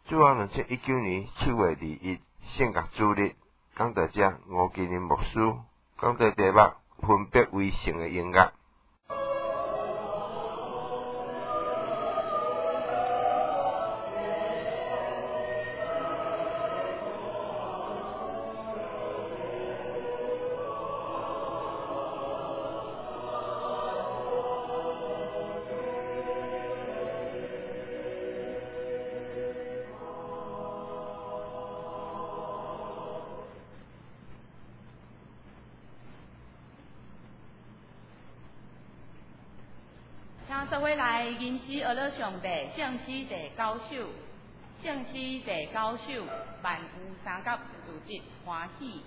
主后2019年7月2日，圣角主日，讲到这，吴基林牧师讲到题目分别为圣的音乐。 请做伙来吟诗学了上帝圣诗第9首，圣诗第9首，万有三角自集欢喜。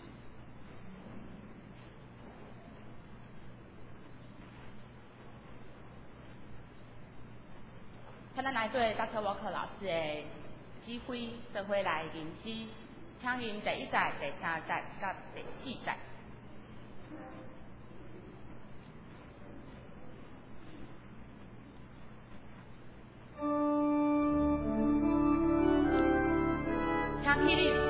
请咱来做搭车沃克老师的指挥，做伙来吟诗，请吟第1节、第3节、甲第4节。请起立。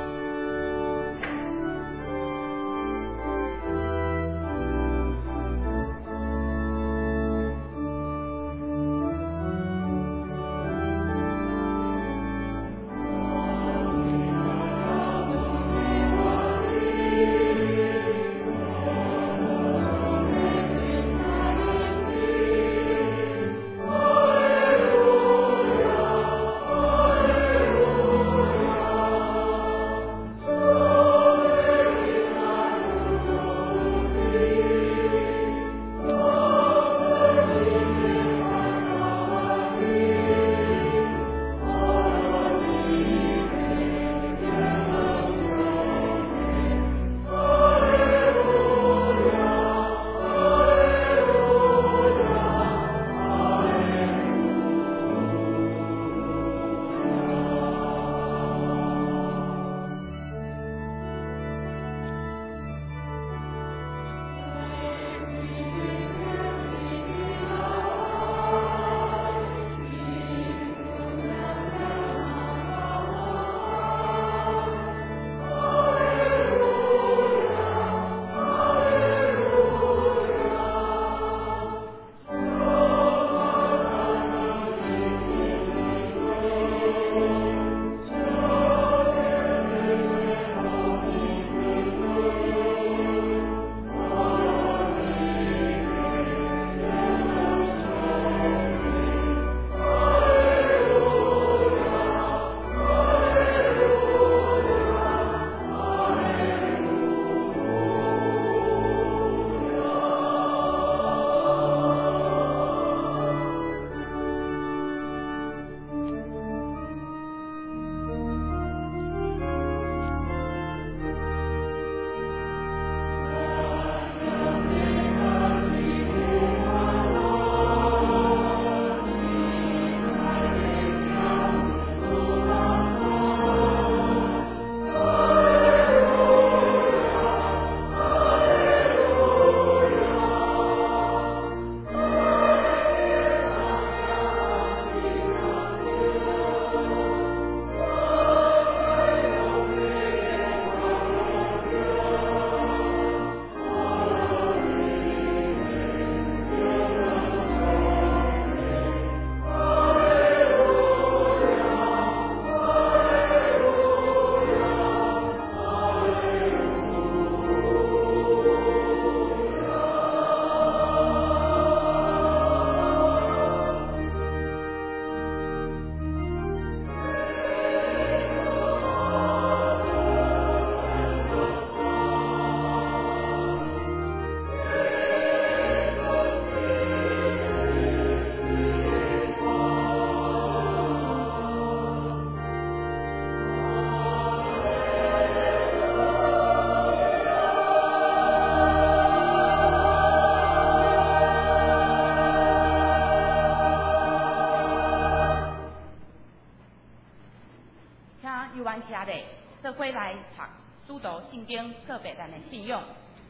兄弟，做伙来读使徒圣经，告别咱的信仰。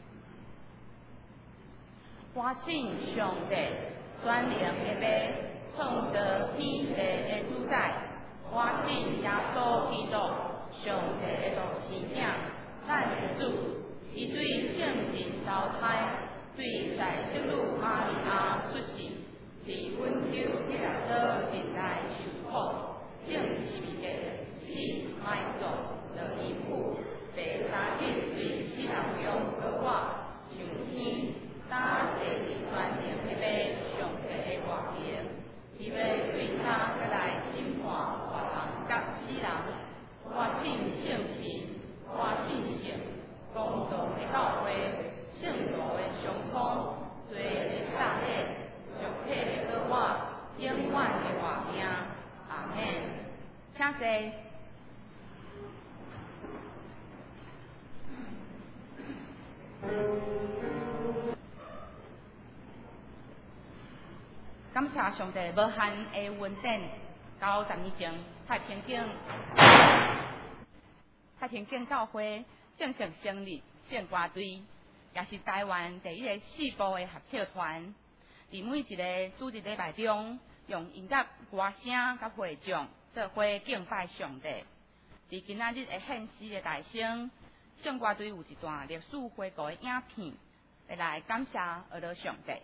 我信上帝，全能的马，创造天地的主宰。我信耶稣， 生囝，咱主伊对圣神投胎，对在圣女玛利亚出世，伫温州彼拉多面内受苦，正是为着死埋葬落伊父，第三日对死人中搁我上天，打坐伫全能迄个上帝的外面，伊要对他搁来审判活人甲死人。我信圣神，我信圣，公道的教会，圣道的上空，罪的撒勒，肉体的搁我，永远的活命。阿门。请坐。感谢上帝无限的恩典。9、10年前，太平境教会正式成立圣歌队，也是台湾第一个4部的合唱团。伫每一个主日礼拜中，用音乐、歌声甲会众做伙敬拜上帝。伫今仔日的献诗的大声，圣歌队有一段历史回顾的影片，会来感谢阿拉上帝。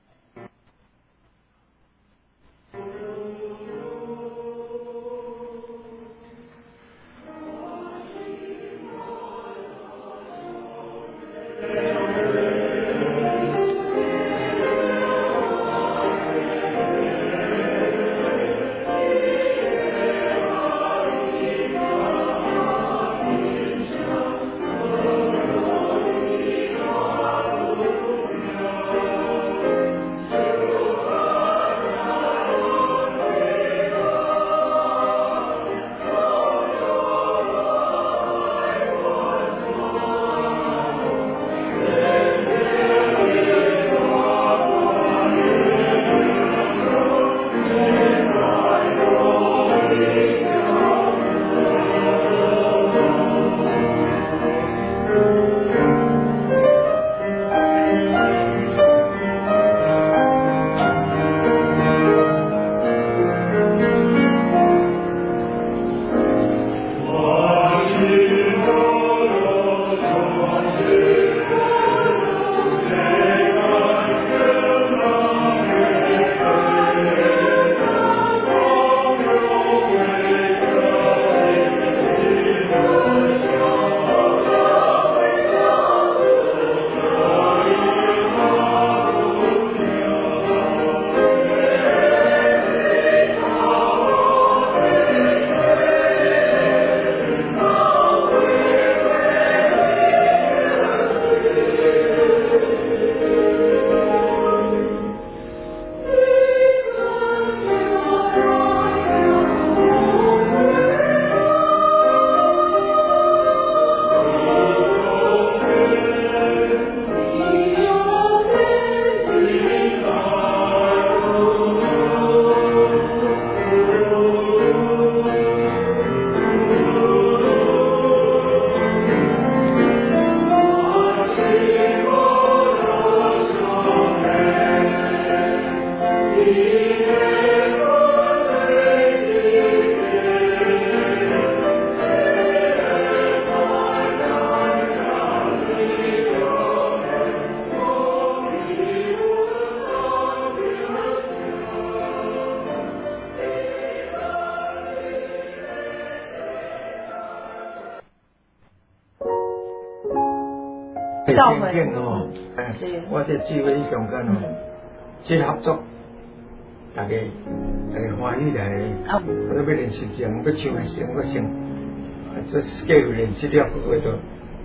平静哦，我这聚会上间哦，这合作，大家欢喜来，我要练习前，要唱的先，我先，这计划练习了，为着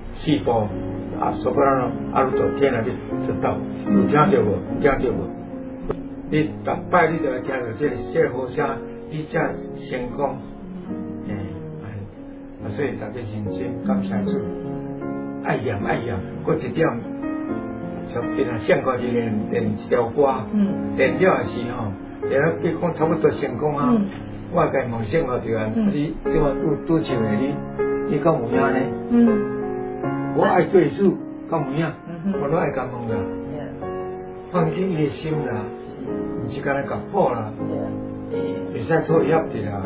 4步，所以讲路到天啊，你知道，有听到无？有听到无？你逐摆你就来听到这个小和声，你才成功，所以大家认真感谢主。爱念，搁一点，像平常上课就练一条歌，练了也是吼，练了比讲差不多成功啊。我该问上课就安，你我拄唱的你讲有影呢？我爱对主，讲有影，我都爱感恩啦。放进伊的心啦，毋是干那甲破啦，袂使讨厌的啦。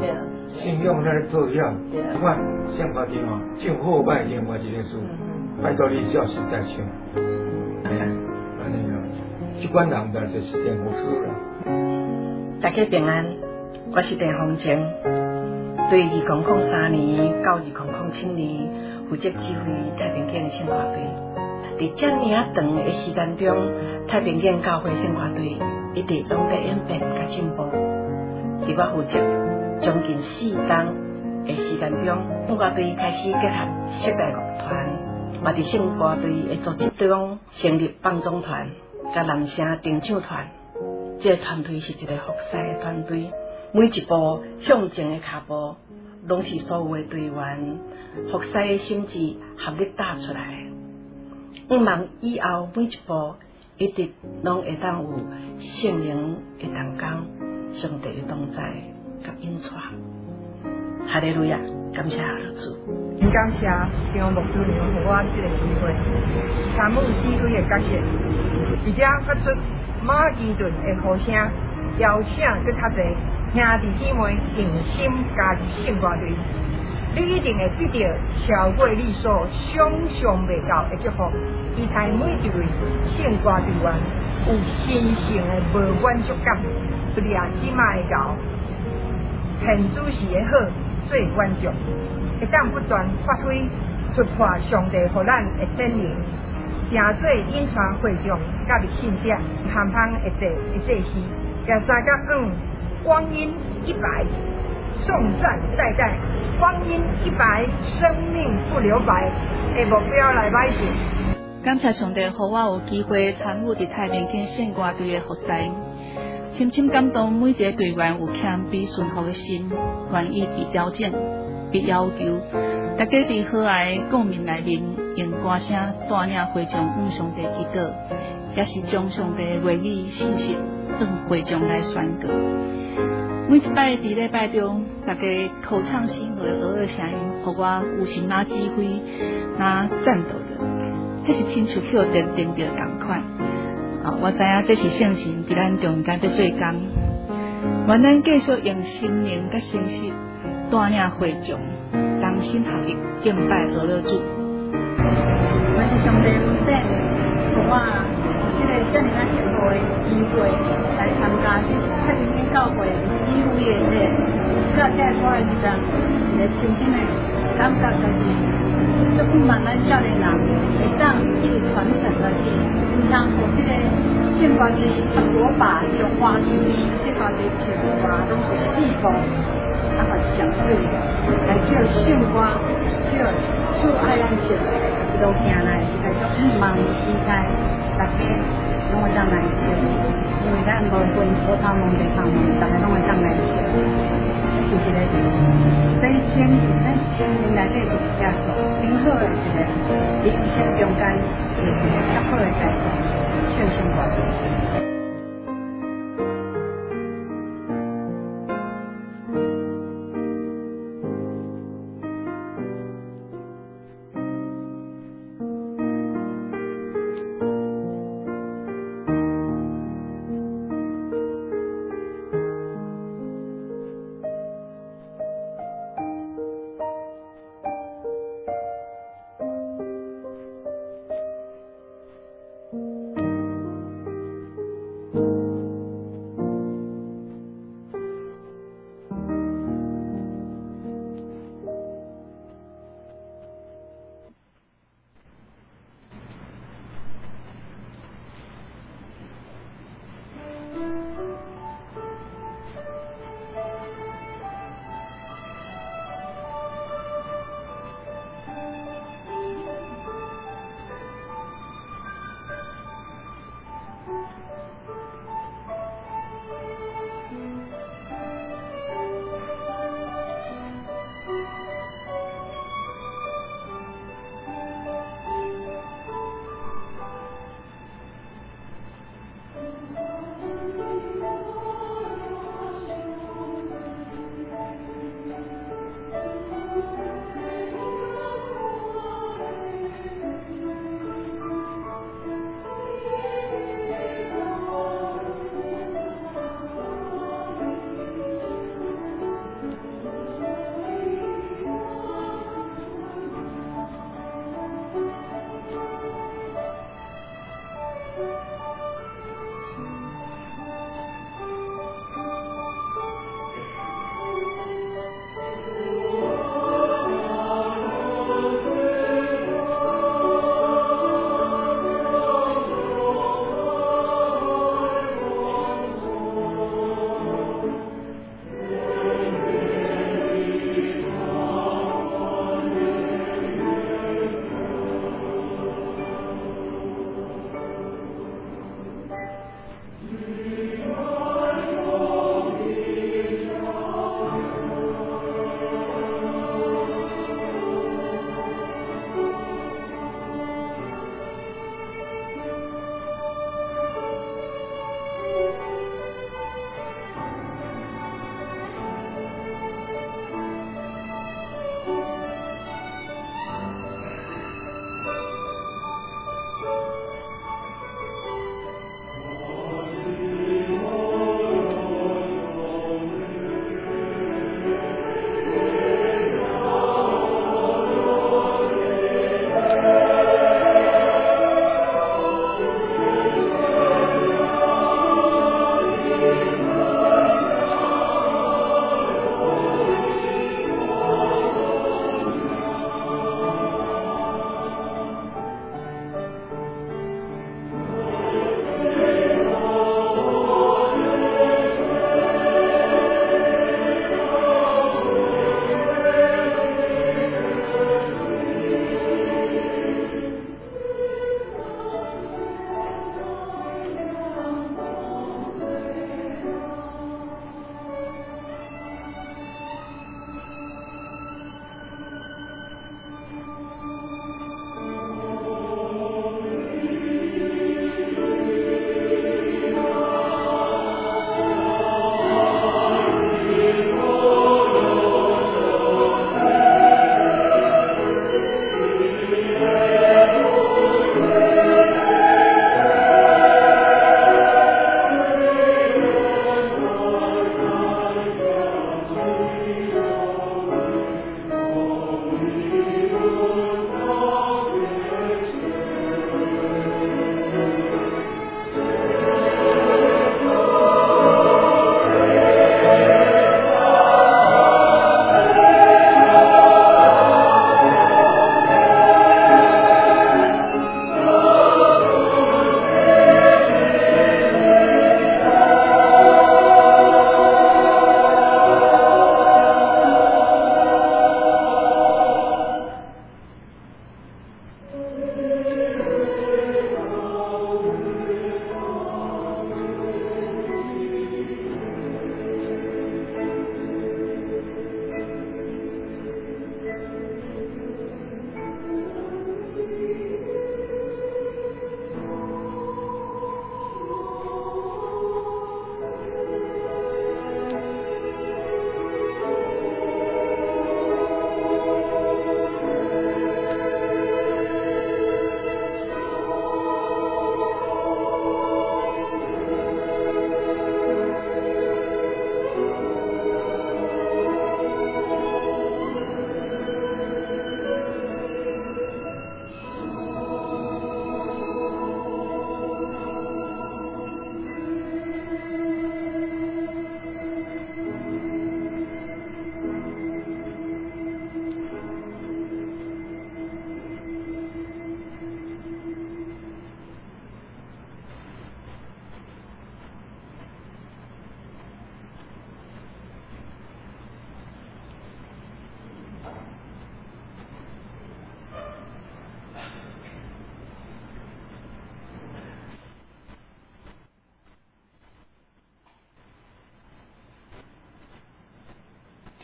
信用来讨要，你看宪法庭哦，正好歹另外一个事，拜托你照实在唱，安尼啊，这款人就是电护士啦。 大家平安，我是陈凤清，对2003年到2007年负责指挥太平间圣歌队。在这么长的时间中，太平间教会圣歌队一直拢在演变甲进步。伫我负责将近4年的时间中，圣歌队开始结合室内乐团，嘛伫圣歌队的组织中成立帮中团、甲男声定唱团。这个团队是一个服侍的团队，每一步向前的脚步，拢是所有的队员服侍的心志合力打出来。希望以后每一步一直拢会当有圣灵的同工、上帝的同在甲引带。哈利路亚，感谢主。 真感谢张牧师娘给我这个机会，参与指挥的角色，而且发出马其顿的呼声，邀请搁较侪兄弟姊妹尽心加入圣歌队。你一定会得到超过你所想象袂到的祝福，期待每一位圣歌队员有神圣的无满足感，不掠即卖的熬，现主时的好最满足，会当不断发挥突破上帝予咱的圣灵，成做引传会众甲密信者盼盼的祭司，也三甲光阴一白。颂赞代代，光阴一白，生命不留白的目标来迈进。 感谢上帝，予我有机会参与伫太平间圣歌队的服侍，深深感动每一个队员有谦卑顺服的心，愿意被调整、被要求，大家伫和蔼共鸣内面，用歌声带领会众向上帝祈祷，也是将上帝的话语信息向会众来宣告。每一摆伫礼拜中，大家口唱心和的俄声音，互我有心拿指挥、拿战斗的，这是亲像跳电电着同款。我知影这是圣神伫咱中间在做工，愿咱继续用心灵甲信息带领会众，同心合力敬拜俄勒主。 我是上帝恩典，互我这个遮尔啊幸福的机会来参加这太平间教会指挥的这个我的时阵，一个深深的感觉就是足不慢咱少年人会当一直传承落去，唔通互这个圣歌队我把这种花絮，圣歌队全部啊拢是四部，啊嘛是上水的，来唱圣歌，唱主爱咱唱，一路行来，来做望期待大家拢会当来唱，因为咱无分葡萄农地头农，大家拢会当来唱，是一个在咱心灵内底有一件挺好的一个，人生中间一个较好的态度，唱圣歌。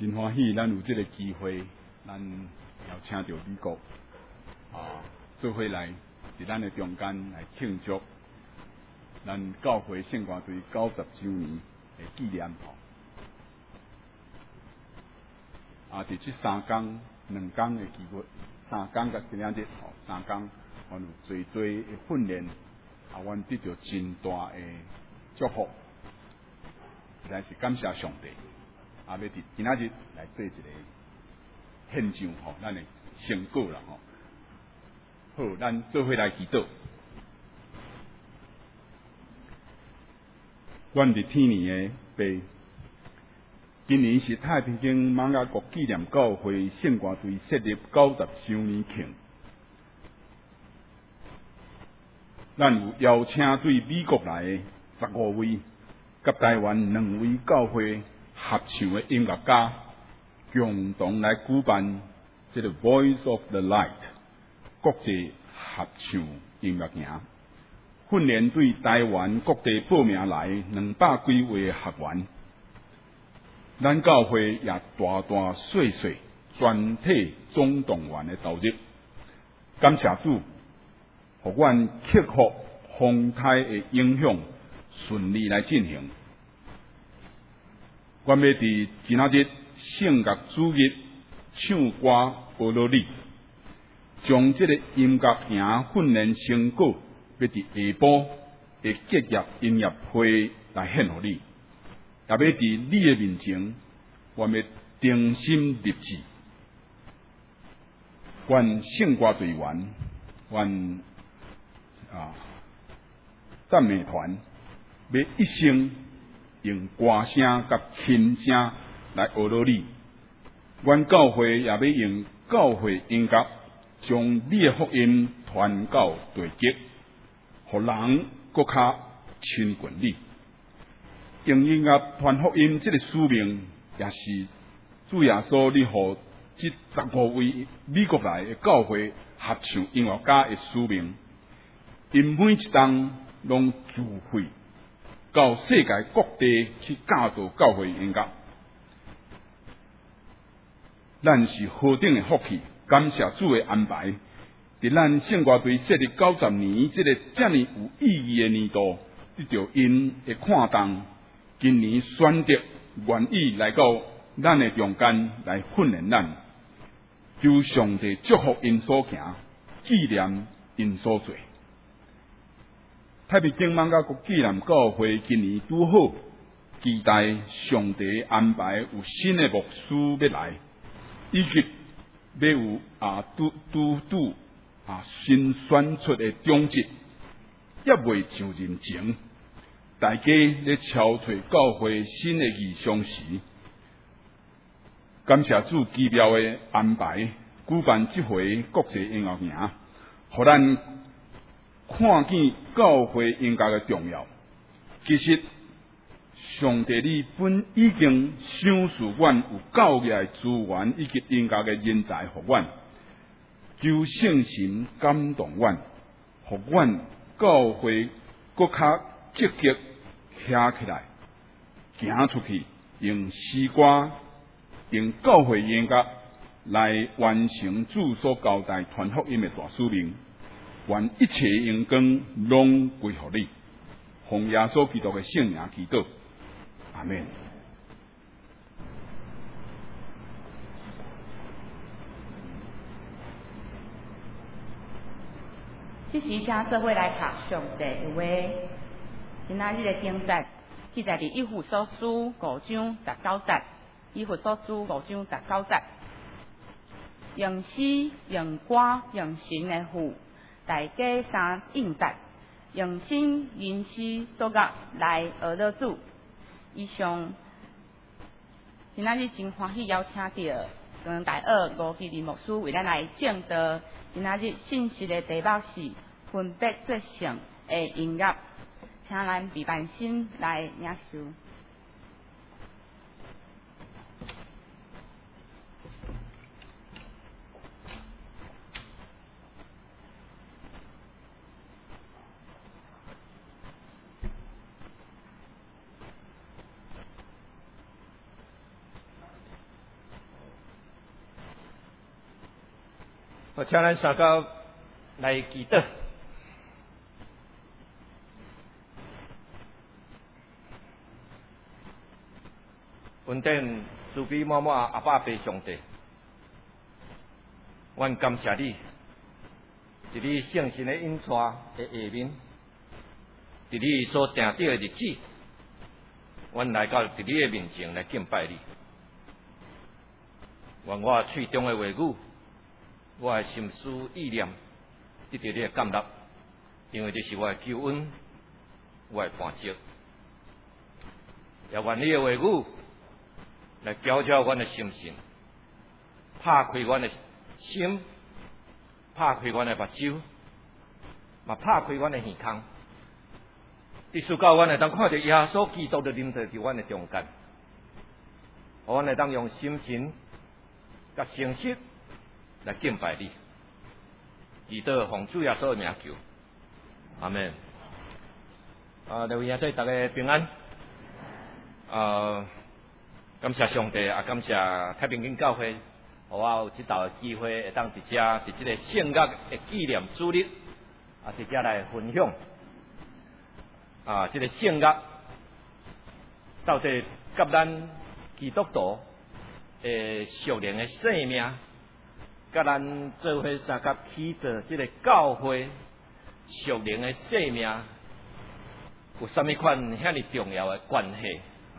真欢喜，咱有这个机会，咱邀请到美国做伙来伫咱的中间来庆祝咱教会圣歌队90周年的纪念伫这2天的期末，3天甲今仔日3天，阮有最的训练，阮得到真大的祝福，实在是感谢上帝。要伫今仔日来做一个献上咱的成果啦好，咱做伙来祈祷。阮伫天年的爸，今年是太平间马雅国纪念教会圣歌队设立90周年庆，咱有邀请对美国来的15位，甲台湾2位教会合唱的音乐家，共同来举办这个 Voice of the Light 国际合唱音乐营，训练对台湾各地报名来200几位的学员，咱教会也大大小小全体总动员的投入，感谢主，互阮克服风台的影响，顺利来进行。阮要伫今仔日圣乐主日唱歌学罗里，将这个音乐营训练成果，要伫下晡的结业音乐会来献互你，也要伫你的面前，阮要定心立志，阮圣歌队员，阮赞美团，要一生用歌声甲琴声来学罗你。阮教会也要用教会音乐，将你的福音传到地极，互人更较亲近你。用音乐传福音这个使命，也是主耶稣你互这15位美国来的教会合唱音乐家的使命。因每一档拢自费到世界各地去教导教会音乐，咱是何等的福气！感谢主的安排，伫咱圣歌队设立90年这个这么有意义的年度，得到因的看重，今年选择愿意来到咱的中间来训练咱，求上帝祝福因所行，纪念因所做。太平间马雅国纪念教会今年拄好，期待上帝安排有新的牧师要来，以及要有新选出的长职，也未上任前，大家咧敲找教会新的异象时，感谢主奇妙的安排，举办这回国际音乐营，互咱看见教会音乐的重要。其实，上帝你本已经赏赐阮有教育的资源以及音乐的人才，互阮求圣神感动阮，互阮教会更较积极起来，行出去，用诗歌、用教会音乐来完成主所交代传福音的大使命。愿一切荣光拢归乎你，奉耶稣基督的圣名祈祷，阿们。 这时请做伙来读上帝的话。今仔日的经节记载伫以弗所书5章19节，以弗所书5章19节，用诗、用歌、用神的父。大家三应答，用心吟诗作乐来学了主。以上，今仔日真欢喜邀请到跟大二吴基林牧师为咱来讲道。今仔日信息的题目是分别作性的音乐，请咱备办心来领受。 我请咱三高来祈祷。恩典慈悲满满阿爸父上帝，阮感谢你，伫你圣神的引带的下面，伫你所定定的日子，阮来到伫你的面前来敬拜你。愿我喙中的话语，我的心思意念，得到你的感纳，因为这是我的救恩，我的磐石。也愿你的话语来搅搅阮的心性，拍开阮的心，拍开阮的目睭，嘛拍开阮的耳孔，意思到阮会当看到耶稣基督的临在伫阮的中间，互阮会当用心神甲诚实来敬拜你，祈祷奉主耶稣的名求，阿门。各位兄弟，大家平安。感谢上帝，也感谢太平间教会，互我有这道的机会，会当伫遮伫这个圣乐的纪念主日，伫遮来分享。这个圣乐到底甲咱基督徒的属灵的生命，甲咱做伙三甲起做这个教会属灵的生命，有啥物款遐尼重要的关系？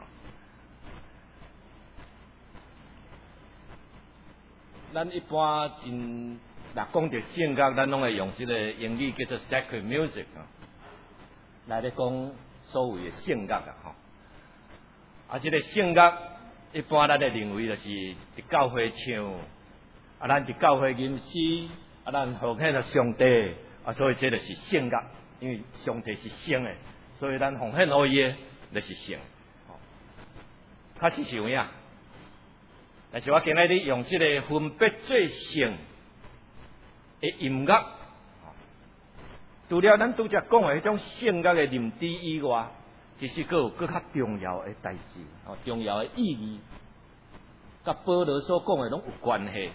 咱一般真若讲到圣乐，咱拢会用这个英语叫做 sacred music 来咧讲所谓的圣乐这个圣乐一般咱会认为就是伫教会唱，咱伫教会吟诗，咱奉献了上帝，所以这就是圣乐，因为上帝是圣的，所以咱奉献互伊的就是圣。较是像样。但是我今日用这个分别最圣的音乐，除了咱拄则讲的迄种圣乐的念知以外，其实佫有佫较重要的代志，重要的意义，甲保罗所讲的拢有关系。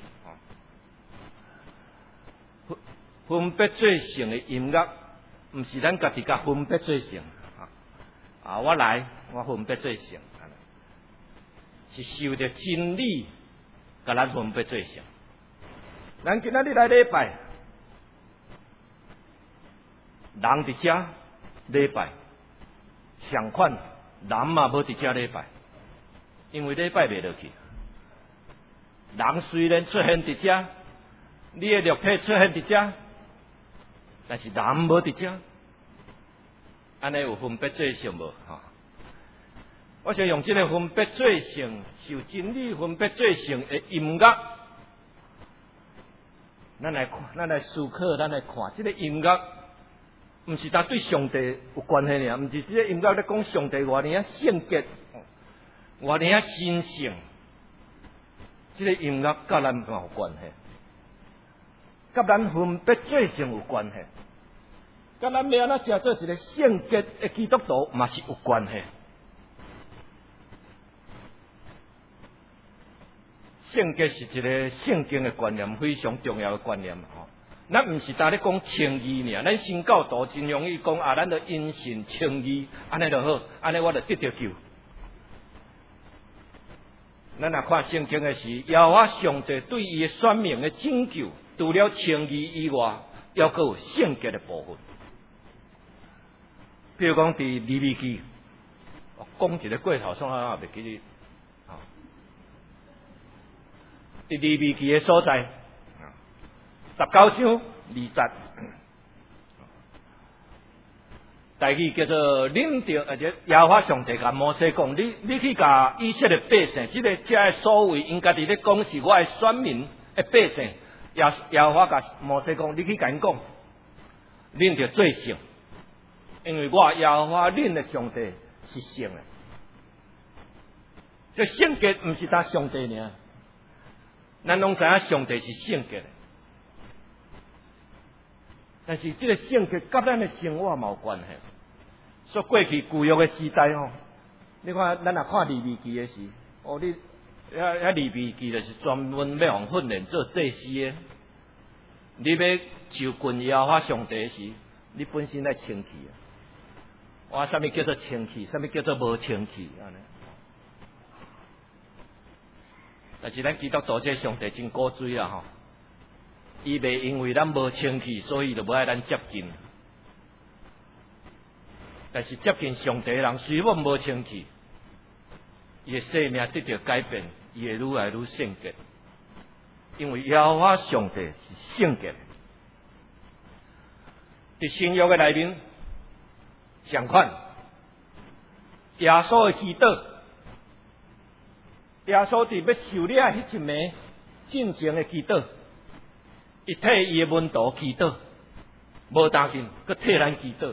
分别最圣的音乐，毋是咱家己甲分别最圣我来，我分别最圣。是受着真理，甲咱分别做圣。咱今仔日来礼拜，人伫遮礼拜，相款人嘛无伫遮礼拜，因为礼拜袂落去。人虽然出现伫遮，你的肉体出现伫遮，但是人无伫遮，安尼有分别做圣无？我想用这个分别做圣、受真理分别做圣的音乐，咱来思考，咱来看这个音乐，毋是它对上帝有关系尔，毋是这个音乐咧讲上帝偌尔圣洁，偌尔神圣，这个音乐甲咱有关系，甲咱分别做圣有关系，甲咱要安怎做一个圣洁的基督徒嘛是有关系。圣洁是一个圣经的观念，非常重要的观念咱毋是单咧讲称义尔，咱信教徒真容易讲咱着因信称义，安尼就好，安尼我就得着救。咱若看圣经的是，耶和华上帝对伊的选民的拯救，除了称义以外，还佫有圣洁的部分。譬如讲，伫利未记，讲一个过头，算也袂记哩。伫利未记的所在，19章20，台语叫做领着，耶和华上帝甲摩西讲：你去甲以色列百姓，这的所谓因家己咧讲是我的选民的百姓，耶和华甲摩西讲：你去甲因讲，恁着做圣，因为我耶和华恁的上帝是圣的。这圣洁毋是他上帝尔。咱拢知影上帝是圣洁的，但是这个圣洁甲咱的生活嘛有关系。说过去旧约的时代你看咱若看利未记的时，你利未记就是专门要互训练做祭司的。 你要就近耶和华上帝时，你本身来清气啊。我什么叫做清气？什么叫做无清气？安尼。但是咱基督徒这上帝真古锥啦吼，伊袂因为咱无清气，所以就无爱咱接近。但是接近上帝的人，虽然无清气，伊的生命得到改变，伊会愈来愈圣洁。因为耶和华上帝是圣洁的。伫新约的内面，相款耶稣的祈祷，耶稣伫要受了迄一暝进前的祈祷，伊替伊的门徒祈祷，无当紧，佮替咱祈祷。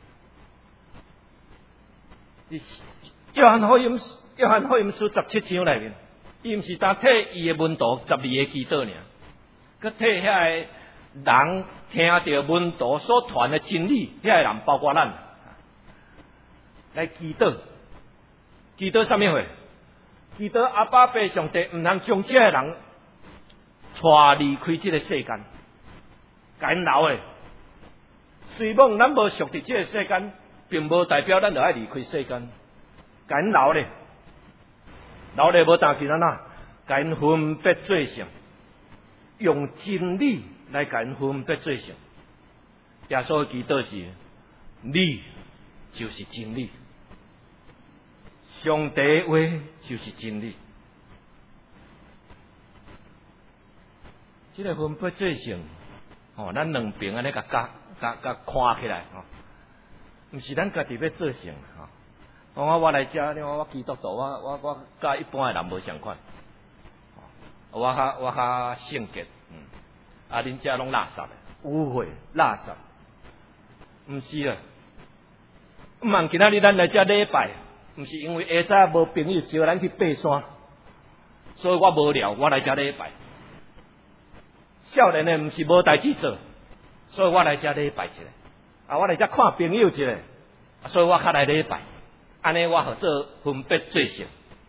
约翰福音书17章内面，伊毋是单替伊的门徒12个祈祷尔，佮替遐个人听到门徒所传的真理，遐个人包括咱来祈祷。祈祷啥物货？祈祷阿爸爸上帝毋通将这个人带离开这个世间，甲因留诶。虽然咱无属伫这个世间，并无代表咱就爱离开世间，甲因留咧，留咧无当时咱哪，甲因分别做成，用真理来甲因分别做成。耶稣祈祷是，你就是真理。上帝话就是真理，这个分别做成，咱两边安尼甲看起来，毋是咱家己要做成，我来遮，我基督徒，我甲一般的人无相款，我较圣洁，恁遮拢垃圾，污秽垃圾，毋是啊，毋通今仔日咱来遮礼拜。毋是因为下早无朋友招咱去爬山，所以我无聊，我来遮礼拜。少年的毋是无代志做，所以我来遮礼拜一下。我来遮看朋友一下，所以我较来礼拜。安尼我合做分别做成，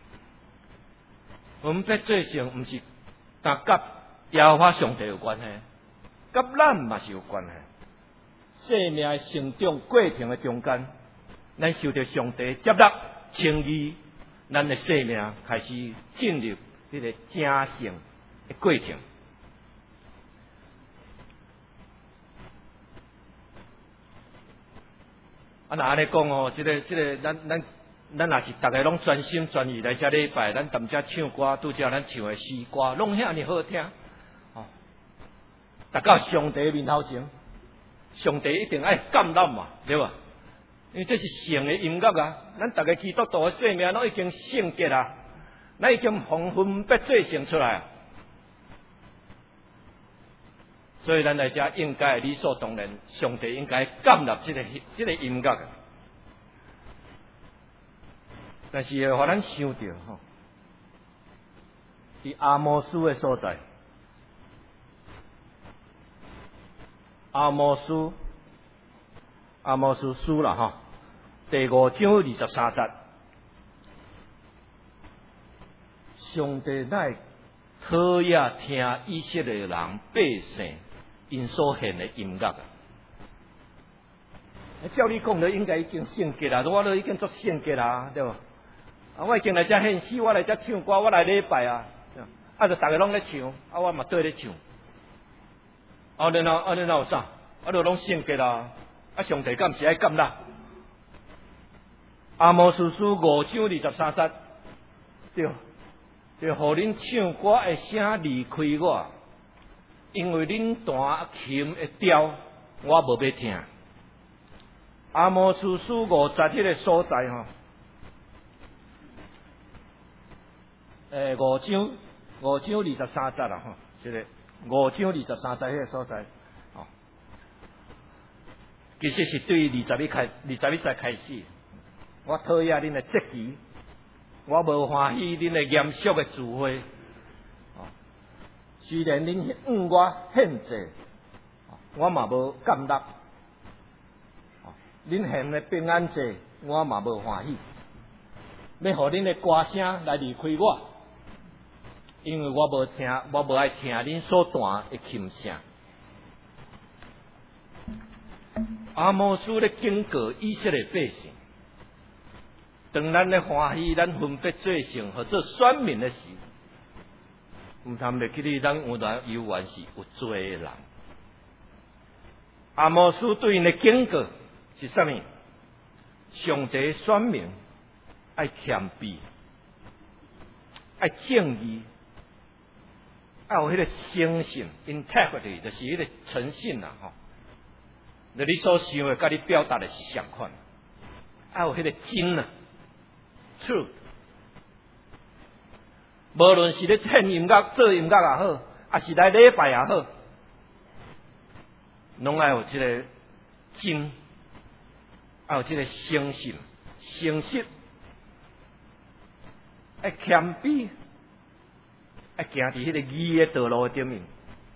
分别做成毋是但甲耶和华上帝有关系，甲咱嘛是有关系。生命成长过程的中间，咱受到上帝接纳。清义，咱的生命开始进入这个正圣的过程。那安尼讲哦，这个，咱若是大家拢专心专意来遮礼拜，咱踮遮唱歌，拄则咱唱的诗歌，拢遐尼好听。达到上帝面头前，上帝一定爱感染嘛，对吧？因为这是圣的音乐啊，咱大家基督徒的生命拢已经圣洁啊，咱已经分别做成出来啊，所以咱来遮应该理所当然，上帝应该感纳这个音乐啊。但是互咱想到吼，伫阿摩斯的所在，阿摩斯书啦吼。第5章23节，上帝乃讨厌听以色列人百姓因所献的音乐啊！照你讲的，应该已经圣洁啦，我都已经做圣洁啦，对吧？我已经来遮献诗，我来遮唱歌，我来礼拜啊！就大家拢咧唱，我嘛对咧唱。然后有啥？就拢圣洁啦！上帝敢是爱感纳？阿摩司书5章23节，对，互恁唱歌的声离开我，因为恁弹琴的调我无要听。阿摩司书50迄个所在吼，5章23节啦吼，这个5章23节迄个所在，其实是对21节开始。我讨厌恁的节期，我无欢喜恁的严肃的聚会。虽然恁我献祭，我嘛无感纳。恁献的平安祭，我嘛无欢喜。要互恁的歌声来离开我，因为我无爱听恁所弹的琴声。 阿摩斯咧警告以色列百姓，当咱咧欢喜咱分别做成或者选民的时，毋通袂记哩，咱有来犹原是有罪的人。阿摩斯对因的警告是啥物？上帝选民爱谦卑，爱正义，爱有迄个诚信 （integrity），就是迄个诚信啦，吼。就你所想的，甲你表达的是相款，爱有迄个真啊 ，truth。无论是咧听音乐、做音乐也好，还是来礼拜也好，拢爱有即个真，爱有即个诚信、诚实，爱谦卑，爱行伫迄个义的道路顶面。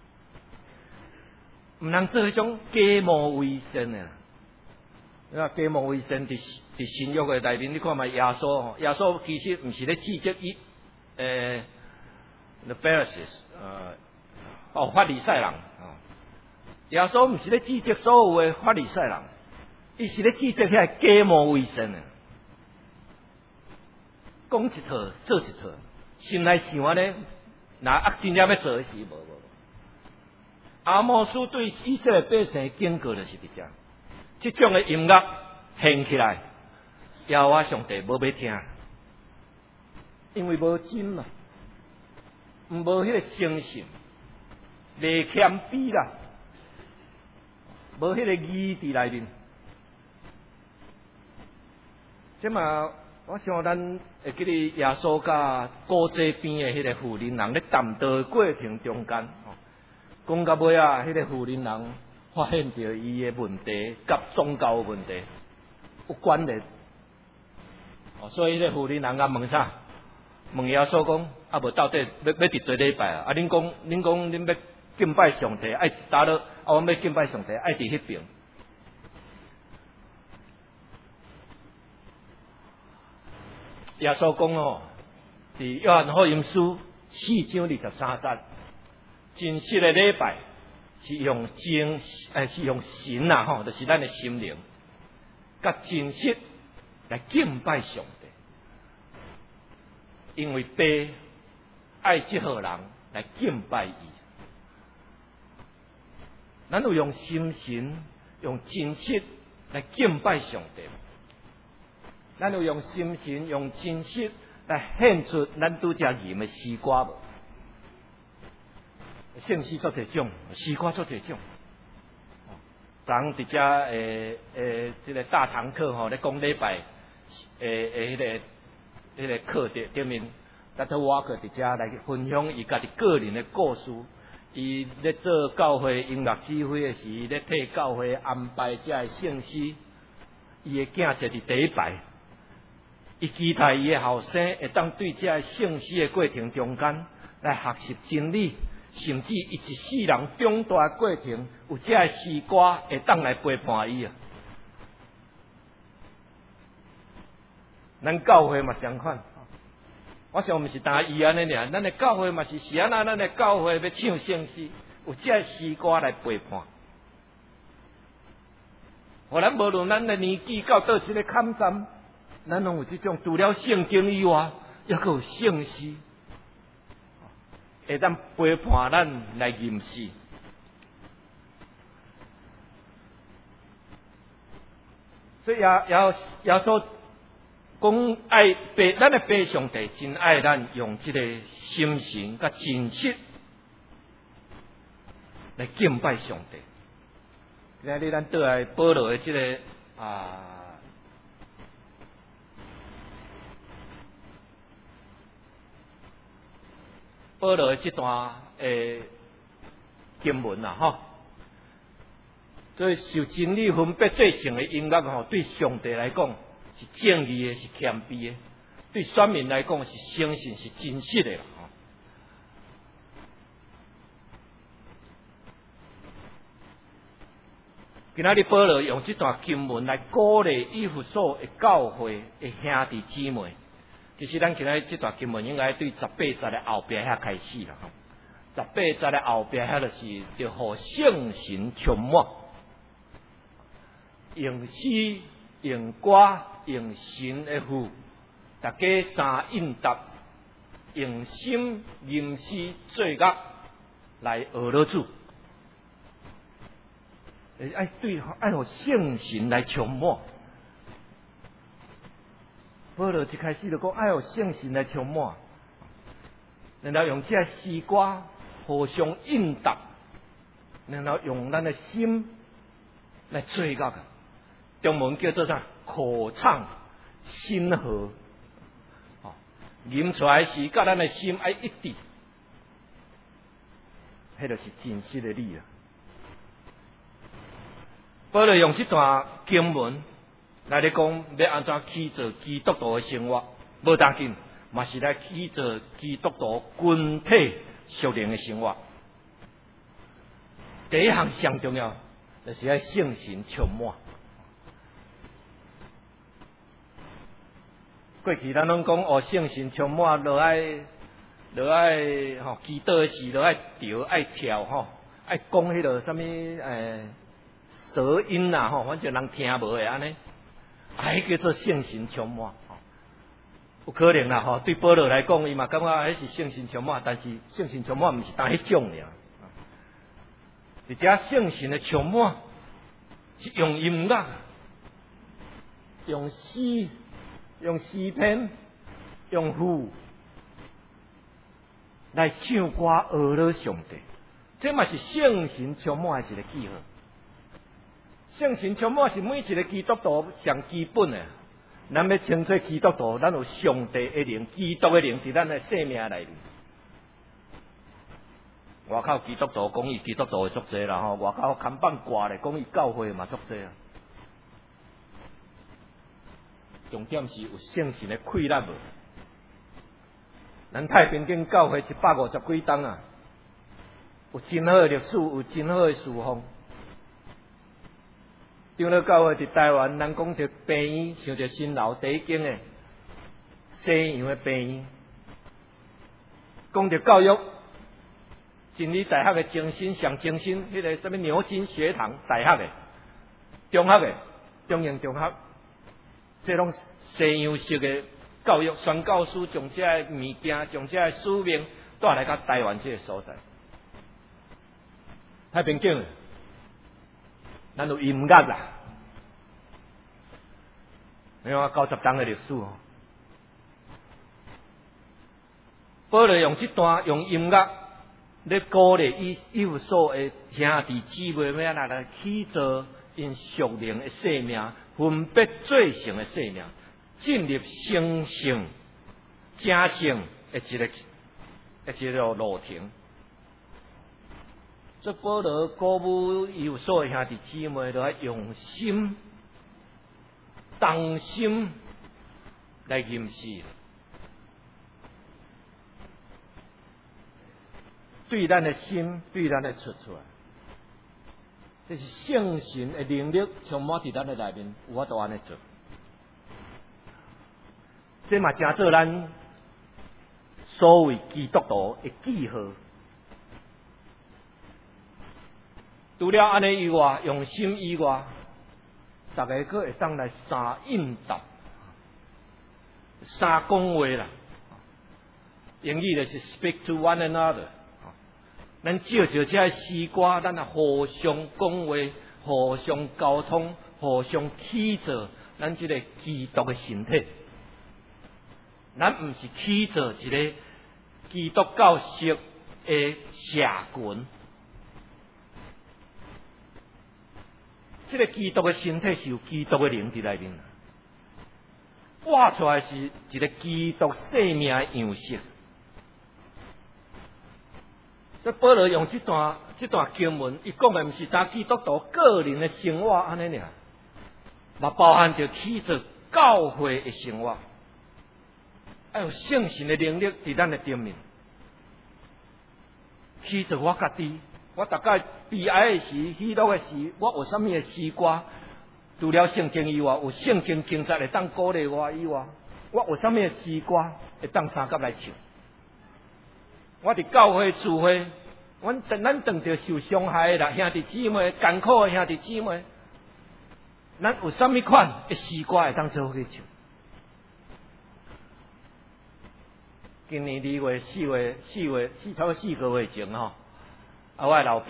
毋通做迄种假冒伪善的，啊，假冒伪善伫新约的内面，你看嘛，耶稣，耶稣其实毋是咧指责伊，the Pharisees， 法利赛人，耶稣毋是咧指责所有的法利赛人，伊是咧指责遐假冒伪善的，讲一套做一套，心内想安尼，那真正要做的是无。阿摩斯对以色列百姓警告就是伫遮，即种的音乐献起来，耶和华上帝无要听，因为无真嘛，无迄个诚信，袂谦卑啦，无迄个义伫内面。即嘛，我想咱会记哩耶稣甲古街边的迄个妇人人咧谈道过程中间。讲到尾啊，迄个妇人人发现到伊的问题，甲宗教的问题有关联。所以迄个妇人人甲问啥？问耶稣讲，啊无到底要伫做礼拜啊？啊，恁讲恁要敬拜上帝，爱打落，啊，我要敬拜上帝，爱伫迄边。耶稣讲哦，伫约翰福音书4章23节。真实的礼拜是用是用神啊，吼，就是咱的心灵，甲真实来敬拜上帝。因为爸爱即号人来敬拜伊，咱有用心神、用真实来敬拜上帝，咱有用心神、用真实来献出咱拄则吟的诗歌无？圣诗做侪种，诗歌做侪种。昨伫遮即个大堂课吼，咧讲礼拜迄个课顶面，Dr. Walker 伫遮来分享伊家己个人的故事。伊咧做教会音乐指挥的时，咧替教会安排遮个圣诗。伊的囝坐伫第一排，伊期待伊的后生会当对遮个圣诗的过程中间来学习真理。甚至伊一世人长大的过程，有这个诗歌会当来陪伴伊啊。咱教会嘛相款，我想毋是单伊安尼尔，咱的教会嘛是安那，咱的教会要唱圣诗，有这个诗歌来陪伴。互咱无论咱的年纪到倒一个坎站，咱拢有这种除了圣经以外，还佫有圣诗。会当陪伴咱来吟诗，所以也说讲爱拜咱的拜上帝，真爱咱用这个心神甲真实来敬拜上帝。今日咱倒来保罗的这个保罗这段经文啊，吼，所以受真理分别做成的音乐吼，对上帝来讲是正义的，是谦卑的；对选民来讲是诚信，是真实的啦。今仔日保罗用这段经文来鼓励以弗所的教会的兄弟姊妹。其实咱今仔这段经文应该对18节的后边遐开始啦，18节的后边遐就是要互圣神充满。 用诗、用歌、用神的父，大家三应答，用心吟诗作乐来学老主。爱互圣神来充满。保罗一开始就讲爱互圣神来充满，然后用这诗歌互相应答，然后用咱的心来作乐。中文叫做啥？口唱心和。吟出来是甲咱的心爱一致，迄就是真实的你啊！保罗用这段经文来咧讲，要安怎去做基督徒的生活，无要紧，嘛是来去做基督徒群体属灵的生活。第一项上重要，就是要圣神充满。过去咱拢讲圣神充满，就爱祈祷的时，就爱调爱跳爱讲迄个什么舌音啦反正人听无的安尼，迄叫做圣神充满。有可能啦对保罗来讲，伊嘛感觉迄是圣神充满，但是圣神充满毋是单迄种尔。而且圣神的充满是用音乐、用诗、用诗篇、用符来唱歌学了上帝，这嘛是圣神充满的一个记号。圣神充满是每一个基督徒上基本的。咱要称作基督徒，咱有上帝的灵、基督的灵伫咱的生命内面。外口基督徒讲伊基督徒的足济啦外口看板挂咧讲伊教会嘛足济啊。重点是有圣神的溃烂无？咱太平间教会150几栋啊，有真好的历史，有真好的事奉。长老教会伫台湾，咱讲着病院，想着新楼第一间的西洋的病院，讲着教育，真理大学的精神上精神，迄个什么牛津学堂大学的、中学的、中英中学，这拢西洋式的教育，宣教师将这个物件、将这个使命带来到台湾这个所在。太平间。咱有音乐啦，你看90档的历史保罗用这段用音乐咧鼓励以有所的兄弟姊妹们来去做因属灵的生命，分别做成的生命，进入成圣、正圣的一个路程。这保罗鼓舞有所的兄弟姊妹，都要用心、当心来吟诗，对咱的心，对咱的出来，这是圣神的能力充满伫咱的内面，有法度安尼做。这嘛正做咱所谓基督徒的记号。除了安尼以外，用心以外，大家佫会当来三应答、三讲话啦。英语就是 speak to one another。咱照这诗歌，咱互相讲话，互相沟通，互相起造咱这个基督的身体。咱毋是起造一个基督教式的社群。这个基督的身体是有基督的灵伫内面，画出来是一个基督生命的样式。这保罗用这段经文，伊讲的毋是单基督徒个人的生活安尼尔，嘛包含着起做教会的生活，要有圣神的能力伫咱的顶面，起做我家己。我大概悲哀的时、喜乐的时，我有啥物的诗歌？除了圣经以外，有圣经经节会当鼓励我以外，我有啥物的诗歌会当参加来唱？我伫教会聚会，咱碰到受伤害的啦，兄弟姊妹、艰苦的兄弟姊妹， 咱有啥物款的诗歌会当做去唱？今年2月、4月，差不多4个月前吼，我的老爸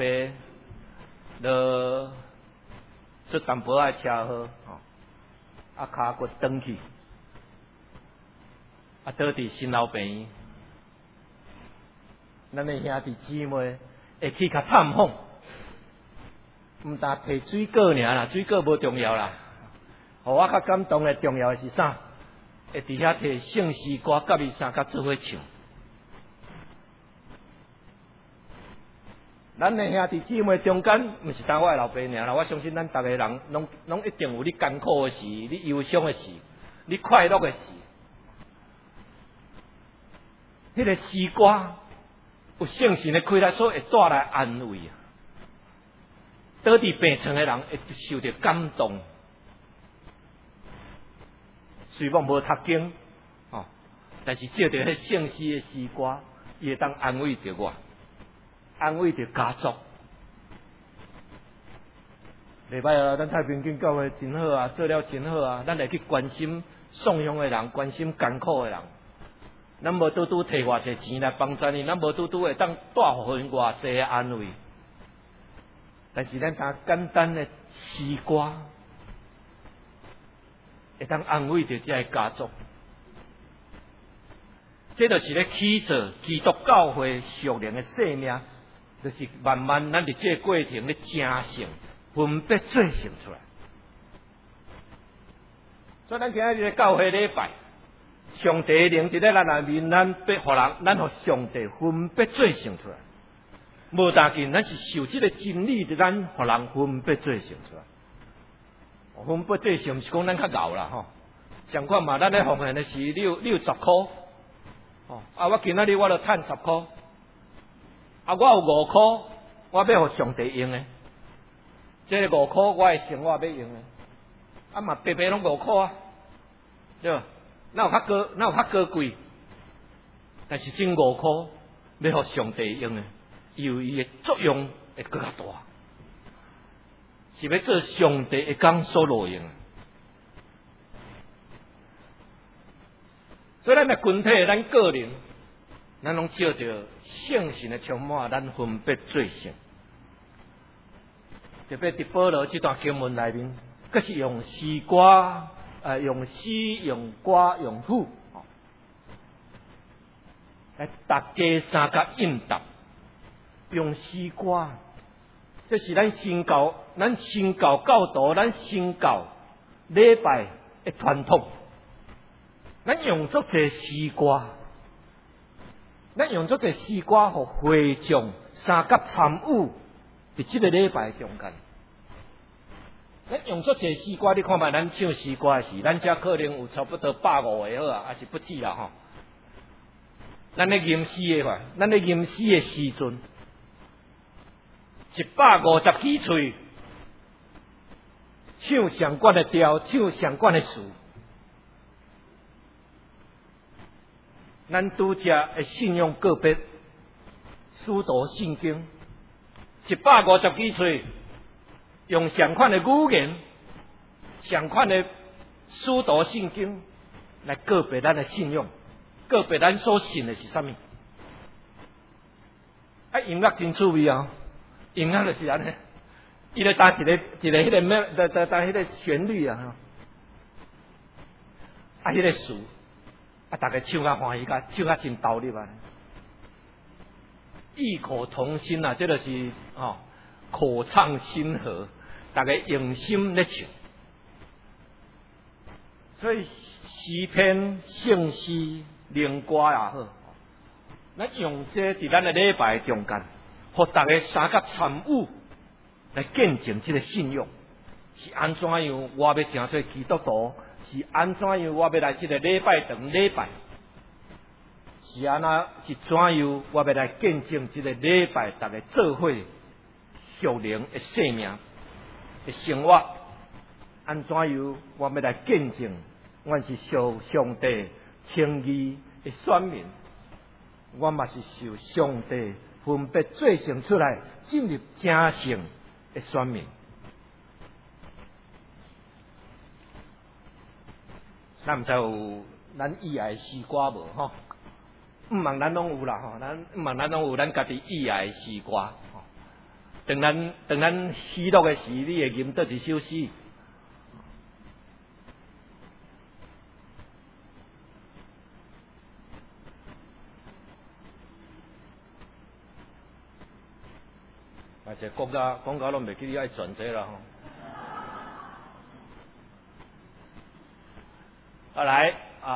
就出淡薄仔车祸吼，骹骨断去，倒伫新老病院。咱的兄弟姊妹会去甲探访，毋但摕水果尔啦，水果无重要啦。互我较感动的重要的是啥？会伫遐摕圣诗歌甲伊三甲做伙唱。咱的兄弟姊妹中间，毋是单我的老爸尔啦，我相信咱逐个人拢一定有你艰苦的事，你忧伤的事，你快乐的事。迄个诗歌有圣神的开来，所会带来安慰啊！倒伫病床的人会受到感动。虽然无读经，但是借着迄圣诗的诗歌，伊会当安慰着我，安慰着家族。礼拜啊，咱太平间教会真好啊，做了真好啊，咱会去关心送养的人，关心艰苦的人。咱无拄拄摕偌济钱来帮助你，咱无拄拄会当带互因偌济的安慰。但是咱当简单的诗歌，会当安慰着这个家族。这就是咧起造基督教会属灵的生命，就是慢慢咱伫这个过程咧成圣、分别做成出来。所以咱今日咧教会礼拜。上帝的灵伫咧咱内面，咱别互人，咱互上帝分别做成出来。无大紧，咱是受这个真理伫咱互人分别做成出来。分别做成是讲咱较牛啦吼。相款嘛，咱咧奉献的是60块，我今仔日我就趁10块，我有5块，我要互上帝用的。这个5块我的生活要用的，嘛白白拢5块啊，对吧？哪有较高贵？但是这5块要互上帝用的，有伊的作用会更加大，是要做上帝的工所路用。所以咱的群体、咱个人，咱拢照着圣神的充满，咱分别做成。特别伫保罗这段经文内面，佫是用诗歌。用诗、用歌、用谱，来大家三甲应答，用诗歌，这是咱新教教导，咱新教礼拜的传统。咱用足这诗歌，互会众三甲参与伫这个礼拜中间。咱用足这诗歌，你看卖咱唱诗歌时，咱遮可能有差不多150个好啊，还是不止啦吼。咱咧吟诗的话，咱咧吟诗的时阵，150几喙唱上管的调，唱上管的词。咱拄则的信用个别，书读圣经，150几喙。用相款的语言、相款的书读圣经来告别咱的信用，告别咱所信的是啥物？音乐真趣味啊！音乐就是安尼，伊咧打一个迄个打迄个旋律啊，迄个词，大家唱甲欢喜，唱甲真投入啊！异口同声啊，这就是口唱心和。大家用心咧唱，所以诗篇、圣诗、灵歌也好，咱用这伫咱的礼拜中间，互大家三甲参与来见证这个信用，是安怎样？我要成做基督徒，是安怎样？我要来这个礼拜堂礼拜，是安那是怎样？我要来见证这个礼拜，大家做伙属灵的生命。的生活安怎样？我要来见证，我是受上帝称义的选民，我嘛是受上帝分别做成出来进入正圣的选民。 咱毋知有咱意爱诗歌无吼？毋茫咱拢有啦吼，咱毋茫咱拢有咱家己意爱诗歌吼。当咱喜乐的时，你会吟倒一首诗？还是国家讲到拢袂记，你爱转这啦吼。好来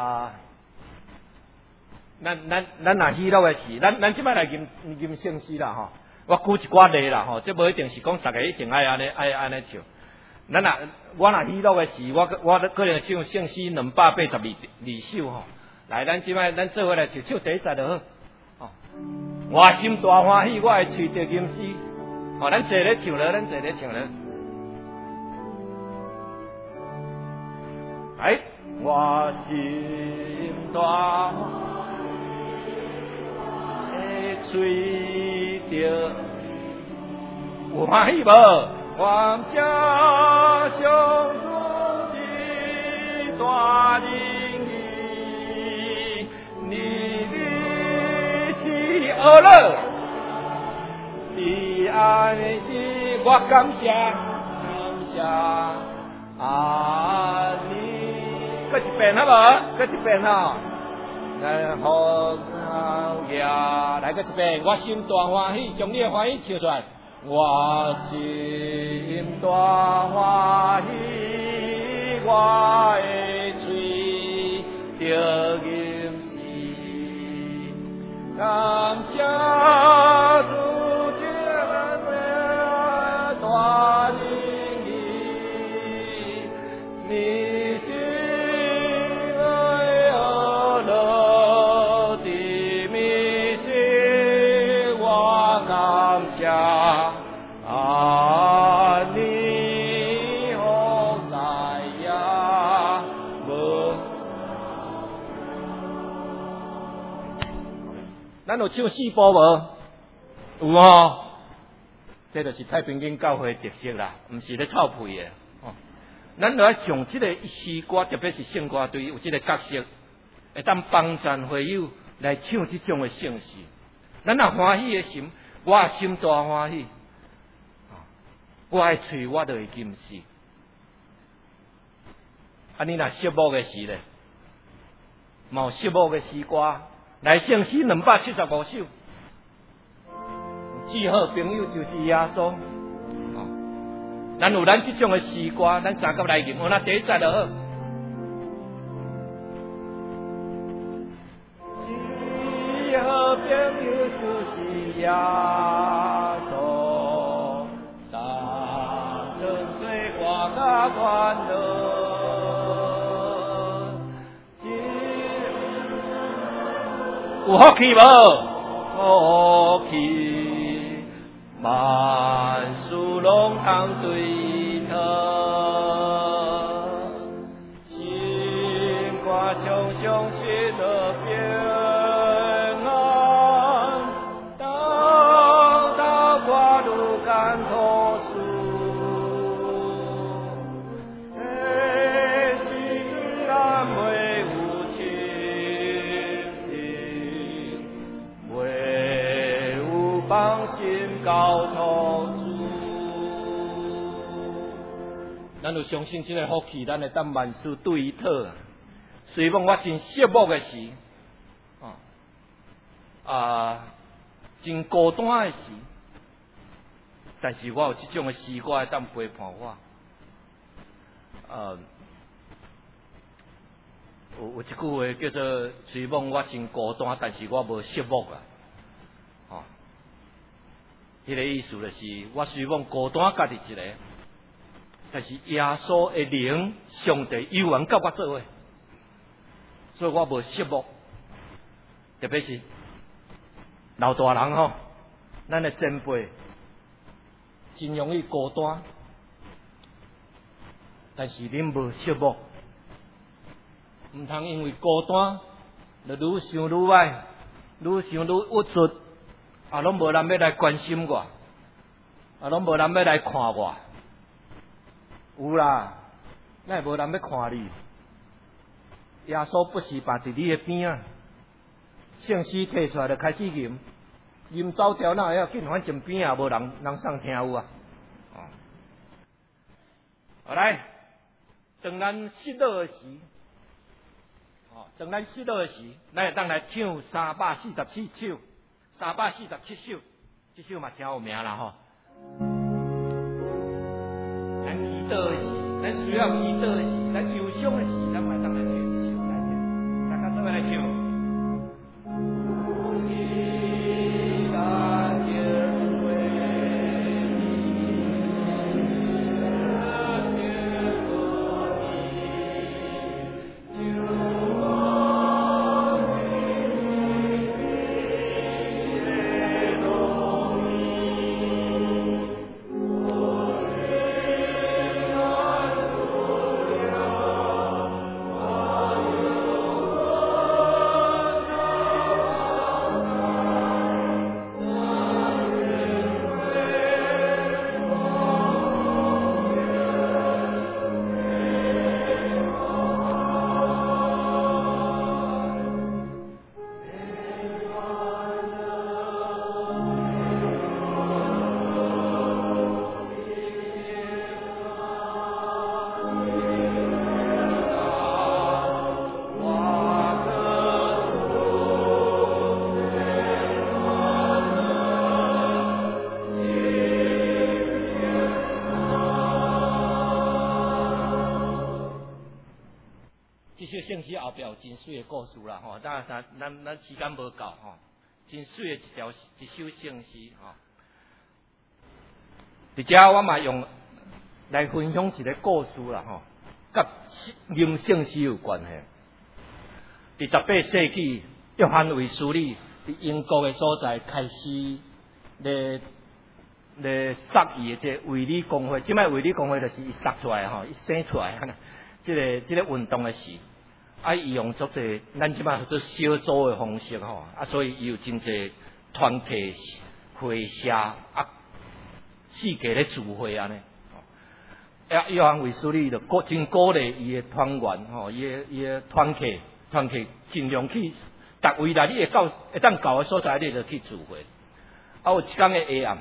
咱若喜乐的时，咱即摆来吟圣诗啦吼。我举一寡例啦吼，这无一定是讲大家一定爱安尼唱。我若喜乐的时，我可能唱圣诗282首吼。来，咱即摆咱做伙来唱第一节就好。哦，我心大欢喜，我的喙着吟诗。哦，咱坐咧唱了，来，我心大吹着有欢喜无？欢声相送一大人意，你是何乐？你安是我感谢你。搁一遍好无？搁一遍吼。然后来个一遍，我心大欢喜，将你的欢喜唱出来。我心大欢喜，我的嘴着吟诗，感谢主的大仁义，你是。咱有唱四部无？有哦，这就是太平间教会特色啦，毋是咧臭屁的。哦，咱就要从这个诗歌，特别是圣歌队有这个角色，会当帮助会友来唱这种的圣诗。咱若欢喜的心，我心大欢喜，我的嘴我就会吟诗。你若寂寞的时咧，冇寂寞的诗歌。来圣诗275首，至好朋友就是耶稣。咱有咱这种的诗歌，咱三个来吟，那第一节就好。至好朋友就是耶稣，当成最我甲烦恼。有福气无？福气，万事拢通对讨，心肝常常心乐平安，当我愈艰苦事，这是咱袂有清醒，袂有放心交托主。咱就相信这个福气，咱会当万事对讨。虽讲我真寂寞的时，真孤单的时，但是我有这种的诗歌会当陪伴我。有一句话叫做：虽讲我真孤单，但是我无寂寞啊。迄个意思就是，我虽讲孤单家己一个，但是耶稣的灵、上帝永远甲我做伙，所以我无寂寞。特别是老大人吼，咱的前辈真容易孤单，但是恁无寂寞，唔通因为孤单，就愈想愈歹，愈想愈郁卒，拢无人要来关心我，拢无人要来看我。有啦，那无人要看你， 耶稣不是摆伫你的边啊，圣诗摕出来就开始吟，吟走调哪会要紧，反正边也无人送听有啊。好来，当咱失落时，当咱失落时，咱会当来唱344首，347首，这首嘛真有名啦吼。咱祈祷的时，咱需要祈祷的时，咱忧伤的时，咱嘛当来唱一首来听，大家做伙来唱。圣诗后壁有真水的故事啦，吼！咱时间无够吼，真水的一首圣诗吼。伫遮我嘛用来分享一个故事啦，吼，甲吟圣诗有关系。伫18世纪，约翰卫斯理伫英国的所在开始咧杀伊的这卫理公会，即摆卫理公会就是伊杀出来吼，伊生出来这个运动的时。伊用足侪咱即摆做小组的方式吼，所以伊有真侪团体会社世界咧聚会安尼。约翰卫斯理就真鼓励伊的团员吼，伊的团契尽量去，逐位来你会当到的所在，你就去聚会。有一天的下暗，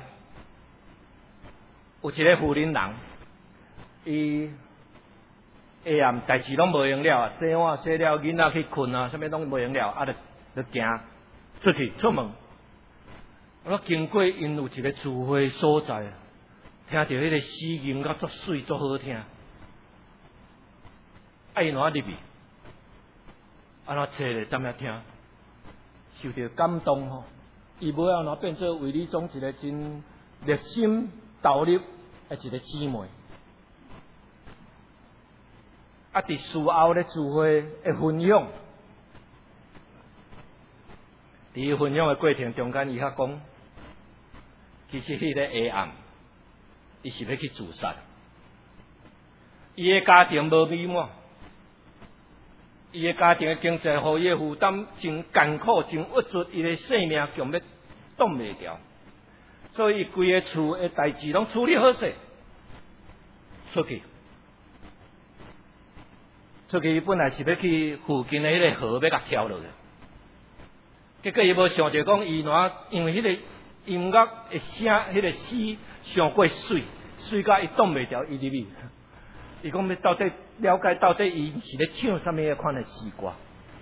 有一个富人人，伊。下暗代志拢无用了，洗碗洗了，囡仔去困啊，啥物拢无用了，就行出门。我经过因有一个聚会所在，听到迄个诗吟甲足水足好听，伊哪入去，怎坐咧踮遐听，受到感动吼。伊尾后变做卫理中一个真热心投入的一个姊妹。伫事后咧聚会的分享，伫分享的过程中间，伊较讲，其实迄个下暗，伊是要去自杀。伊的家庭无美满，伊的家庭的经济互伊的负担真艰苦、真郁卒，伊的性命强要挡袂牢，所以伊规个厝的代志拢处理好势，出去，伊本来是要去附近的迄个河要甲跳落去，结果伊无想着讲，伊因为迄个音乐的声，迄个诗上过水到伊挡袂牢，伊入去。伊讲要到底了解到底伊是咧唱啥物款的诗歌。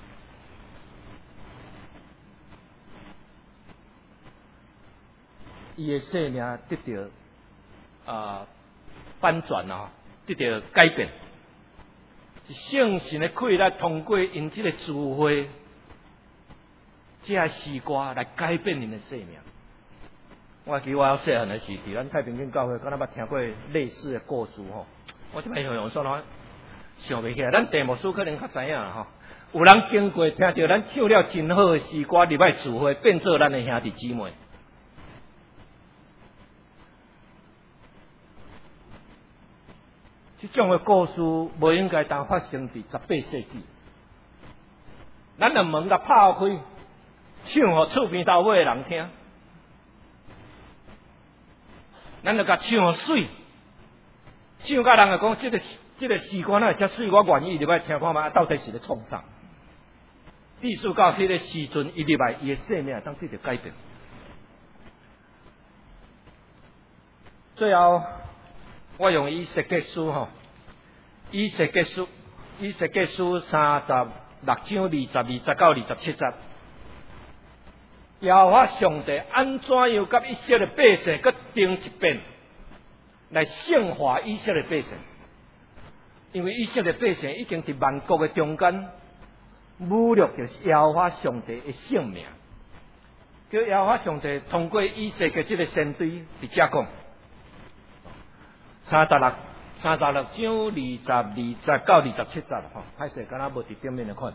伊的生命得到翻转啊，得到改变。圣神的气来通过因这个聚会，这个诗歌来改变人的生命。我记得我细汉的时，伫咱太平间教会，敢若捌听过类似的故事吼。我即摆用说喏，想袂起来。咱地牧师可能较知影啦吼。有人经过听到咱唱了真好的诗歌，入来聚会，变做咱的兄弟姊妹。这种的故事无应该当发生伫18世纪。咱的门甲拍开，唱互厝边头尾的人听，咱就甲唱水，唱甲人讲，这个诗歌哪会遮水，我愿意入来听看觅，到底是咧创啥？ 必须到迄个时阵，伊入来，伊的生命当对着改变。最后，我用以西结书吼，以西结书36章20、29、27节，耶和华上帝安怎样甲以色列百姓搁定一遍来圣化以色列百姓？因为以色列百姓已经伫万国的中间侮辱着耶和华上帝的性命，叫耶和华上帝通过以西结这个先知伫遮讲36章20、29、27节吼，歹势，敢若无伫顶面的看。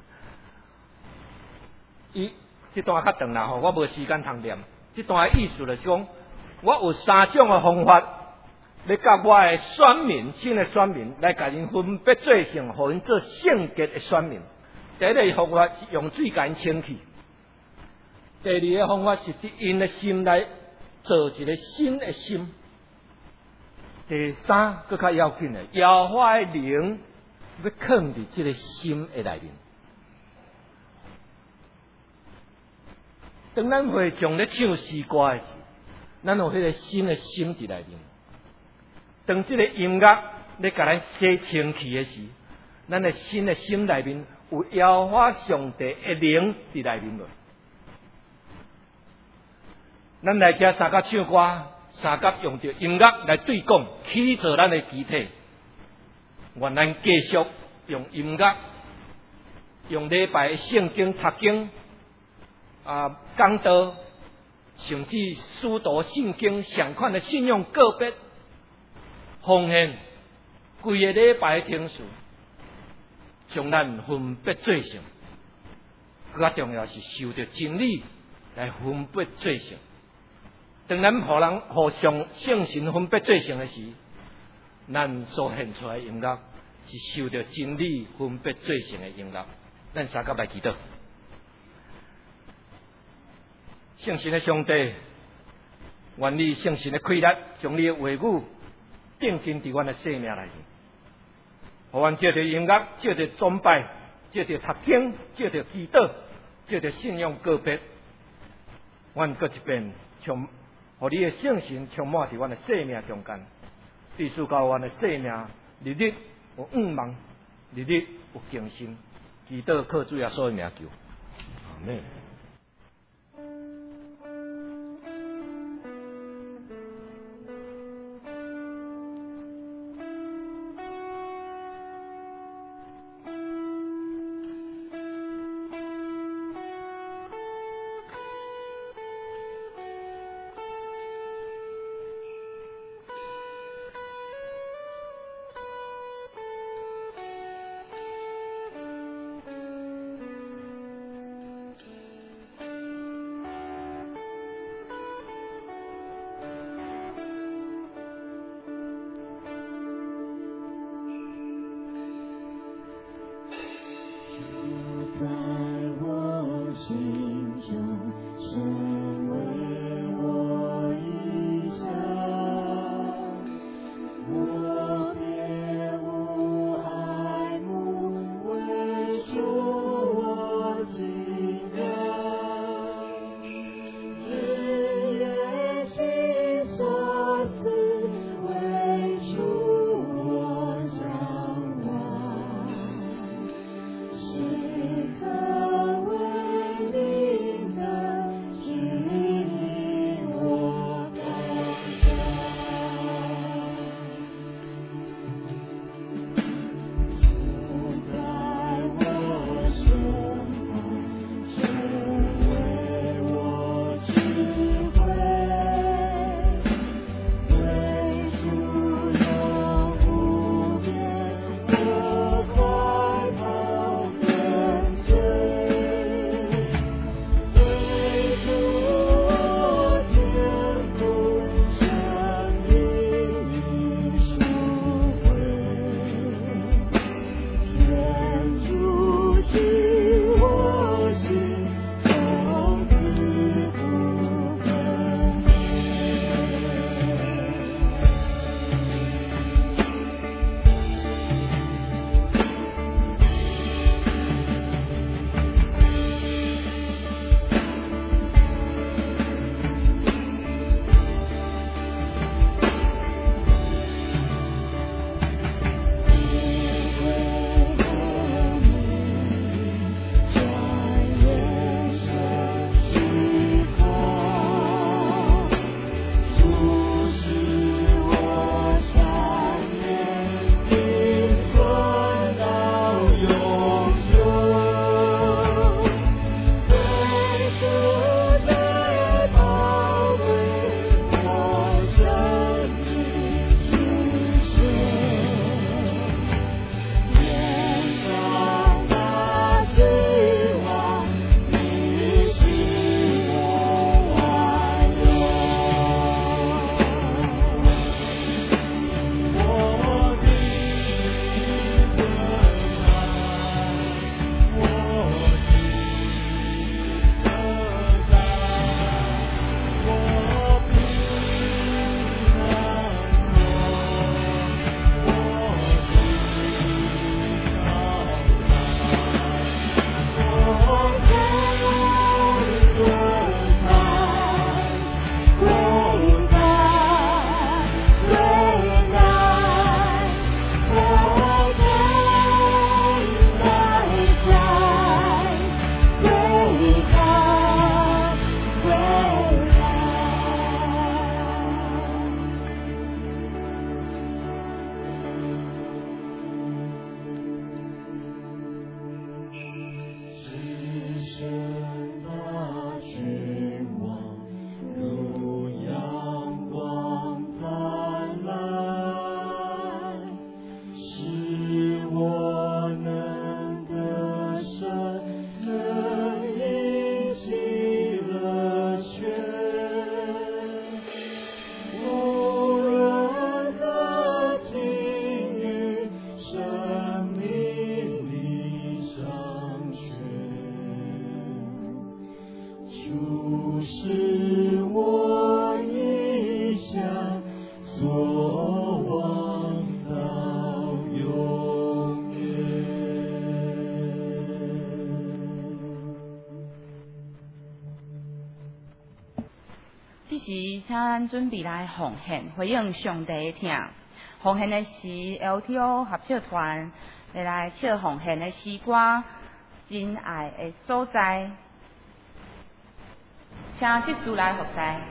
伊这段较长啦吼，我无时间通念。这段的意思就是讲，我有3种的方法，要甲我的选民、新的选民来甲因分别做成，互因做圣洁的选民。第一个方法是用水甲因清去；第二个方法是伫因的心内做一个新的心；第三更较要紧的，耶和华的灵要藏伫这个心的内面。当咱会众咧唱诗歌的时，咱有迄个新的心伫内面。当这个音乐咧甲咱洗清气的时，咱的新的心内面有耶和华上帝的灵伫内面了。咱来遮三角唱歌，三角用着音乐来对讲，起造咱的肢体。愿咱继续用音乐，用礼拜圣经读经。讲道，甚至书读圣经相款的信用个别奉献，规个礼拜的天数，将咱分别做成。更加重要是受着真理来分别做成。当咱互相圣神分别做成的时，咱所献出来的音乐是受着真理分别做成的音乐。咱三甲来祈祷。圣神的上帝，愿你圣神的开力，将你的话语定进伫阮的生命内面。互阮借着音乐，借着崇拜，借着读经，借着祈祷，借着信仰个别，阮搁一遍互你的圣神充满伫阮的生命中间，必须到阮的生命日日有仰望，日日有敬心。祈祷靠主耶稣的名求，阿门。 咱准备来奉献，回应上帝的听。奉献的是 LTO 合唱团来唱奉献的诗歌《真爱的所在》，请释师来服侍。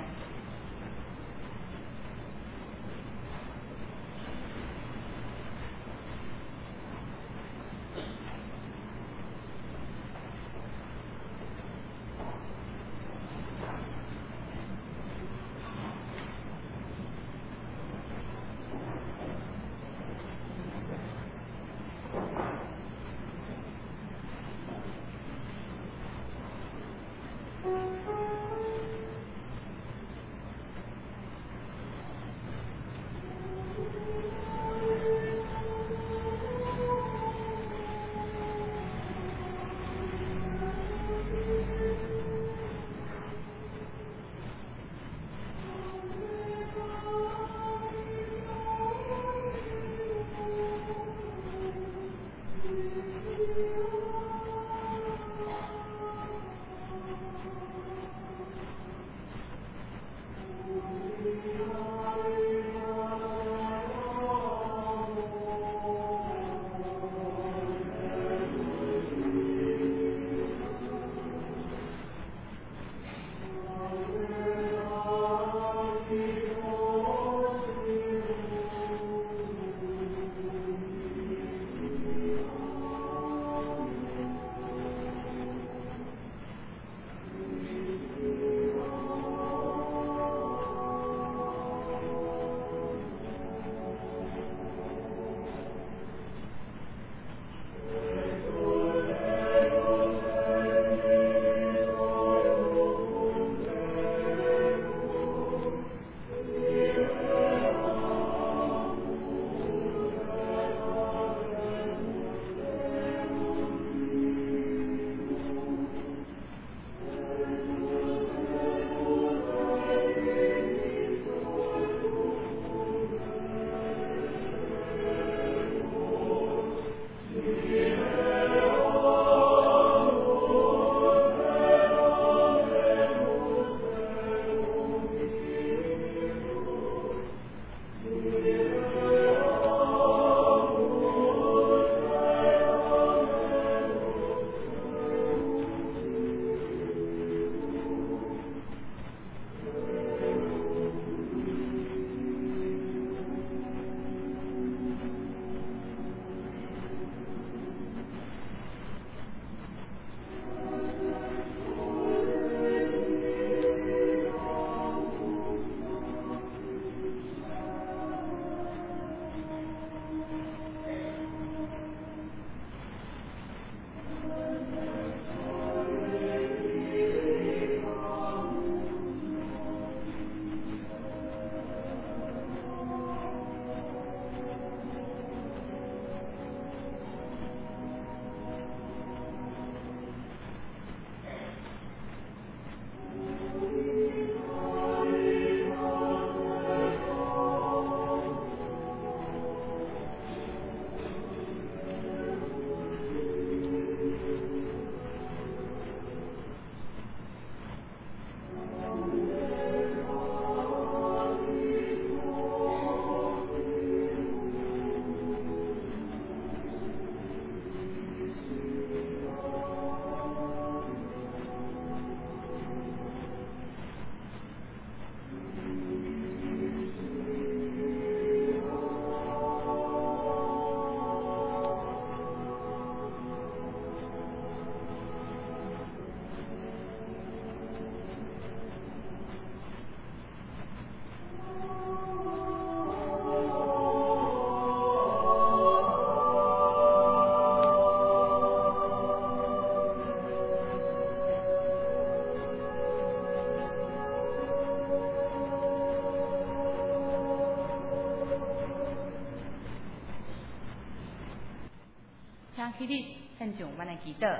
请起立，献上阮的祈祷。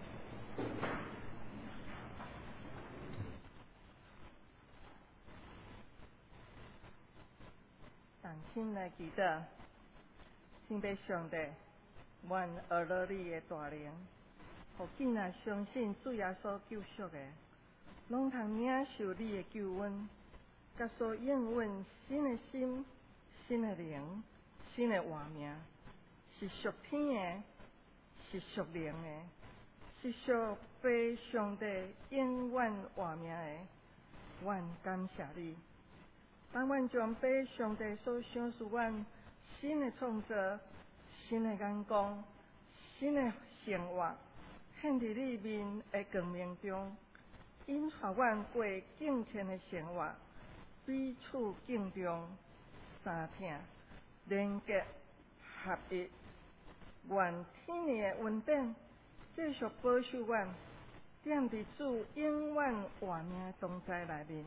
同心来祈祷，敬拜上帝，愿学了你的大能，互囡仔相信主耶稣救赎的，拢通领受你的救恩， 甲所应允新的心、新的灵、新的活命，是属天的，是属灵的，是属被上帝永远活命的。阮感谢你，当阮将被上帝所赏赐阮新的创造、新的眼光、新的生活，献伫你面的光明中，引发阮过敬虔的生活，彼此敬重、相挺、连结、合一。愿天理的恩典继续保守阮，踮伫主永远活命的同在内面。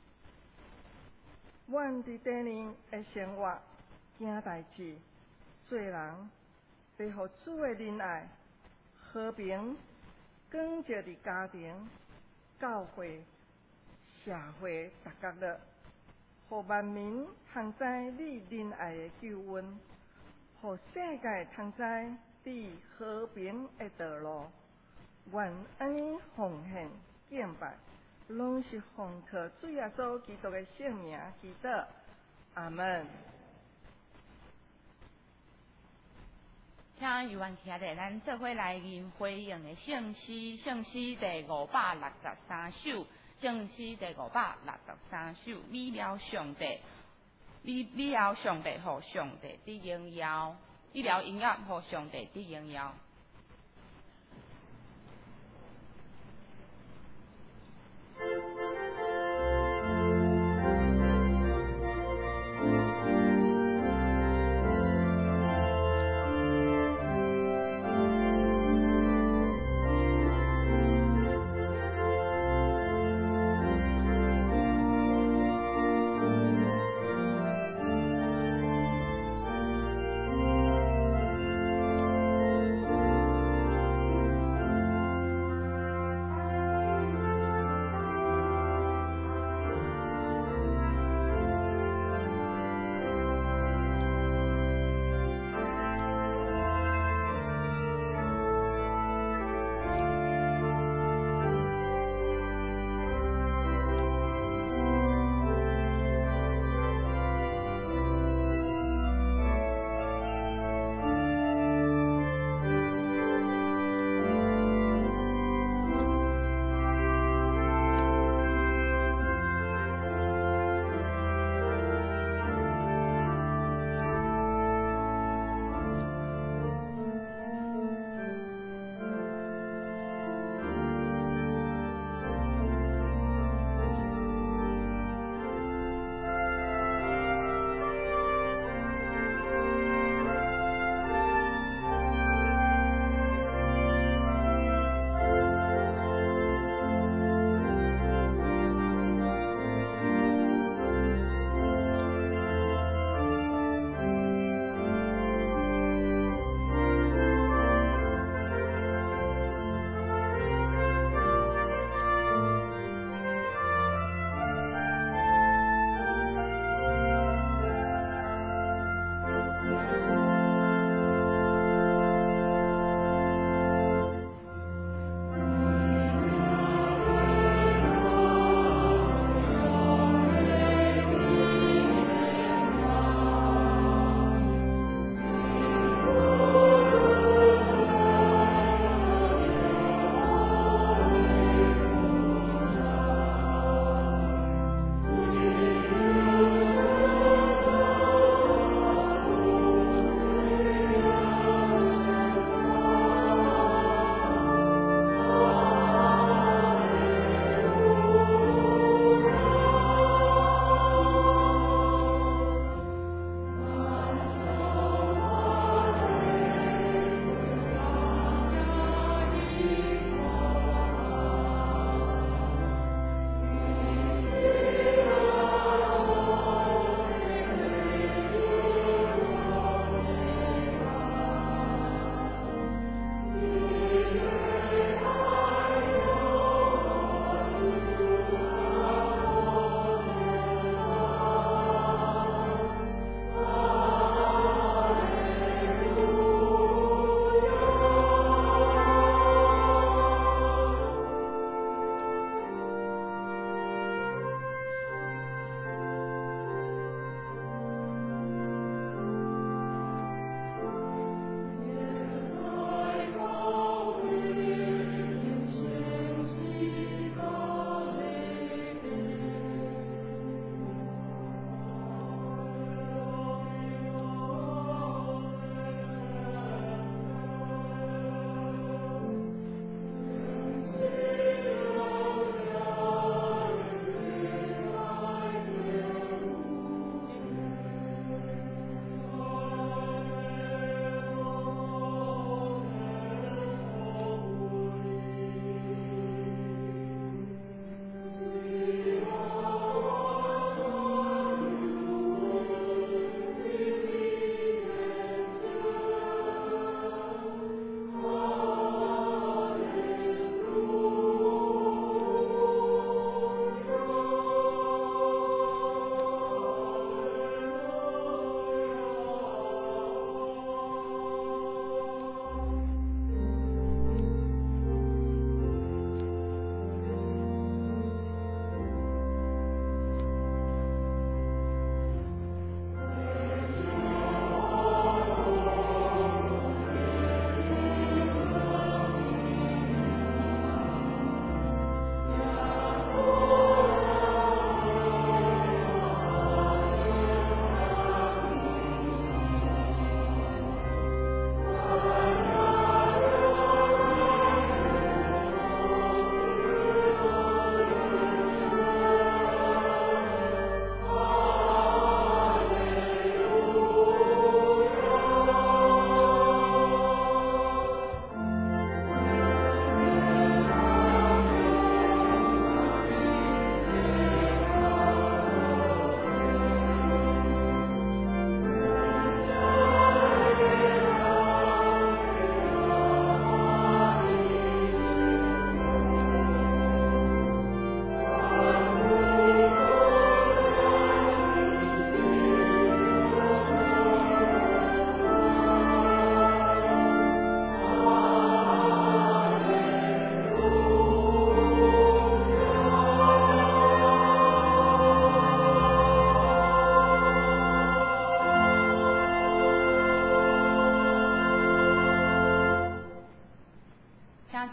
阮伫第二的生活、行代志、做人，要互主的仁爱、和平光照伫家庭、教会、社会逐角落，互万民通知你仁爱的救恩，互世界通知你和平的道路。愿安尼奉献敬拜，拢是奉靠主耶稣基督的圣名祈祷，阿门。 请余愿徛在咱做伙来念回应的圣诗，圣诗第563首，圣诗第563首，美了上帝，美了上帝，互上帝的荣耀，美了音乐，互上帝的荣耀。 主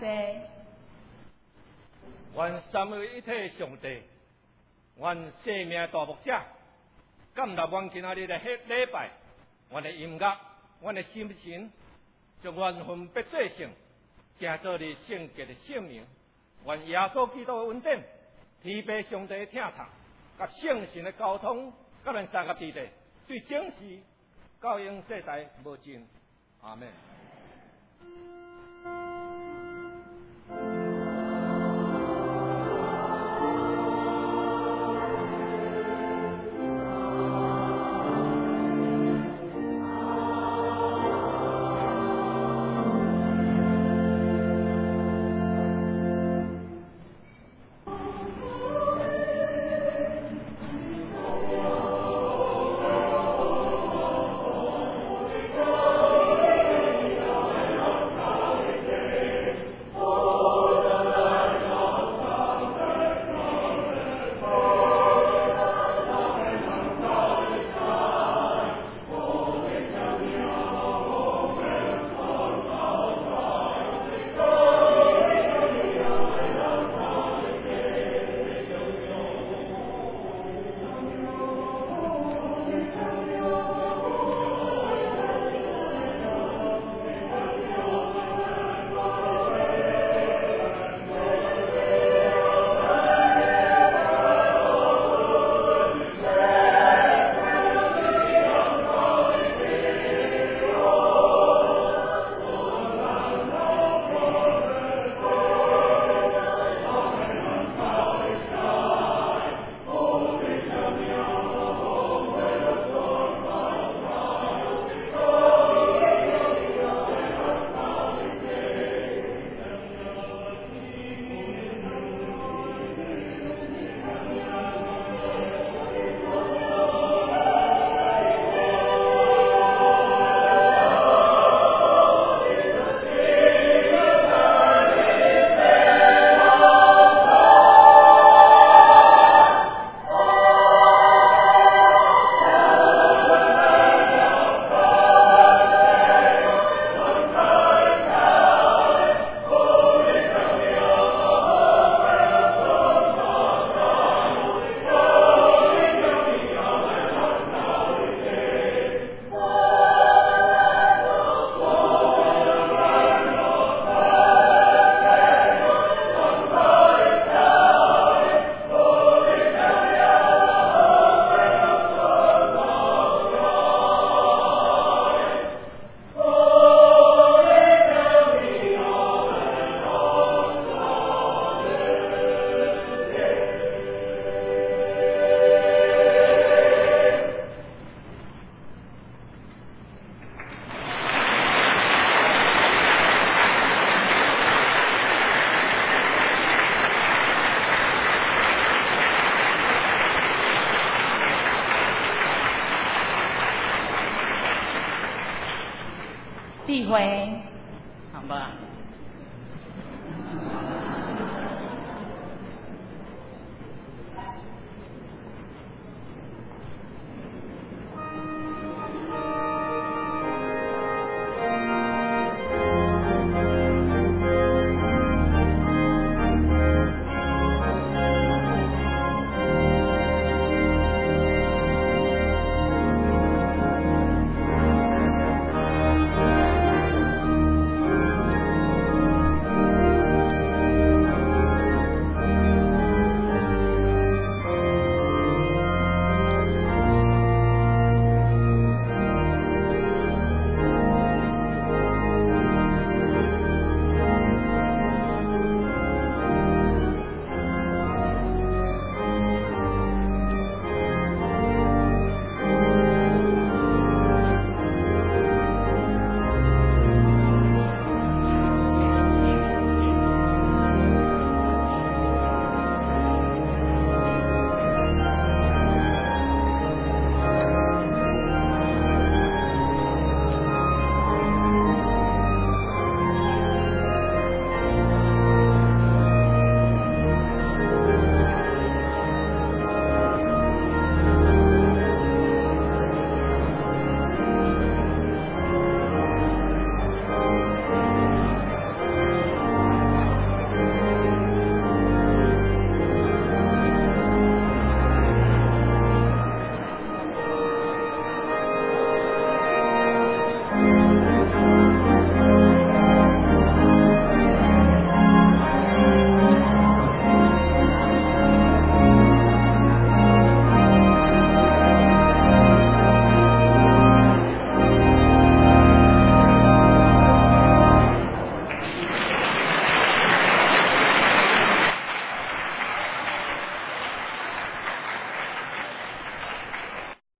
愿三位一体上帝，愿生命大牧者，感纳阮今仔日的礼拜，阮的音乐，阮的心神，将缘分别做成，正做你圣洁的圣名。愿耶稣基督的恩典，天父上帝的听察，甲圣神的交通，甲咱三个地地，对正事到永世代无尽。阿门。 智慧，好吧。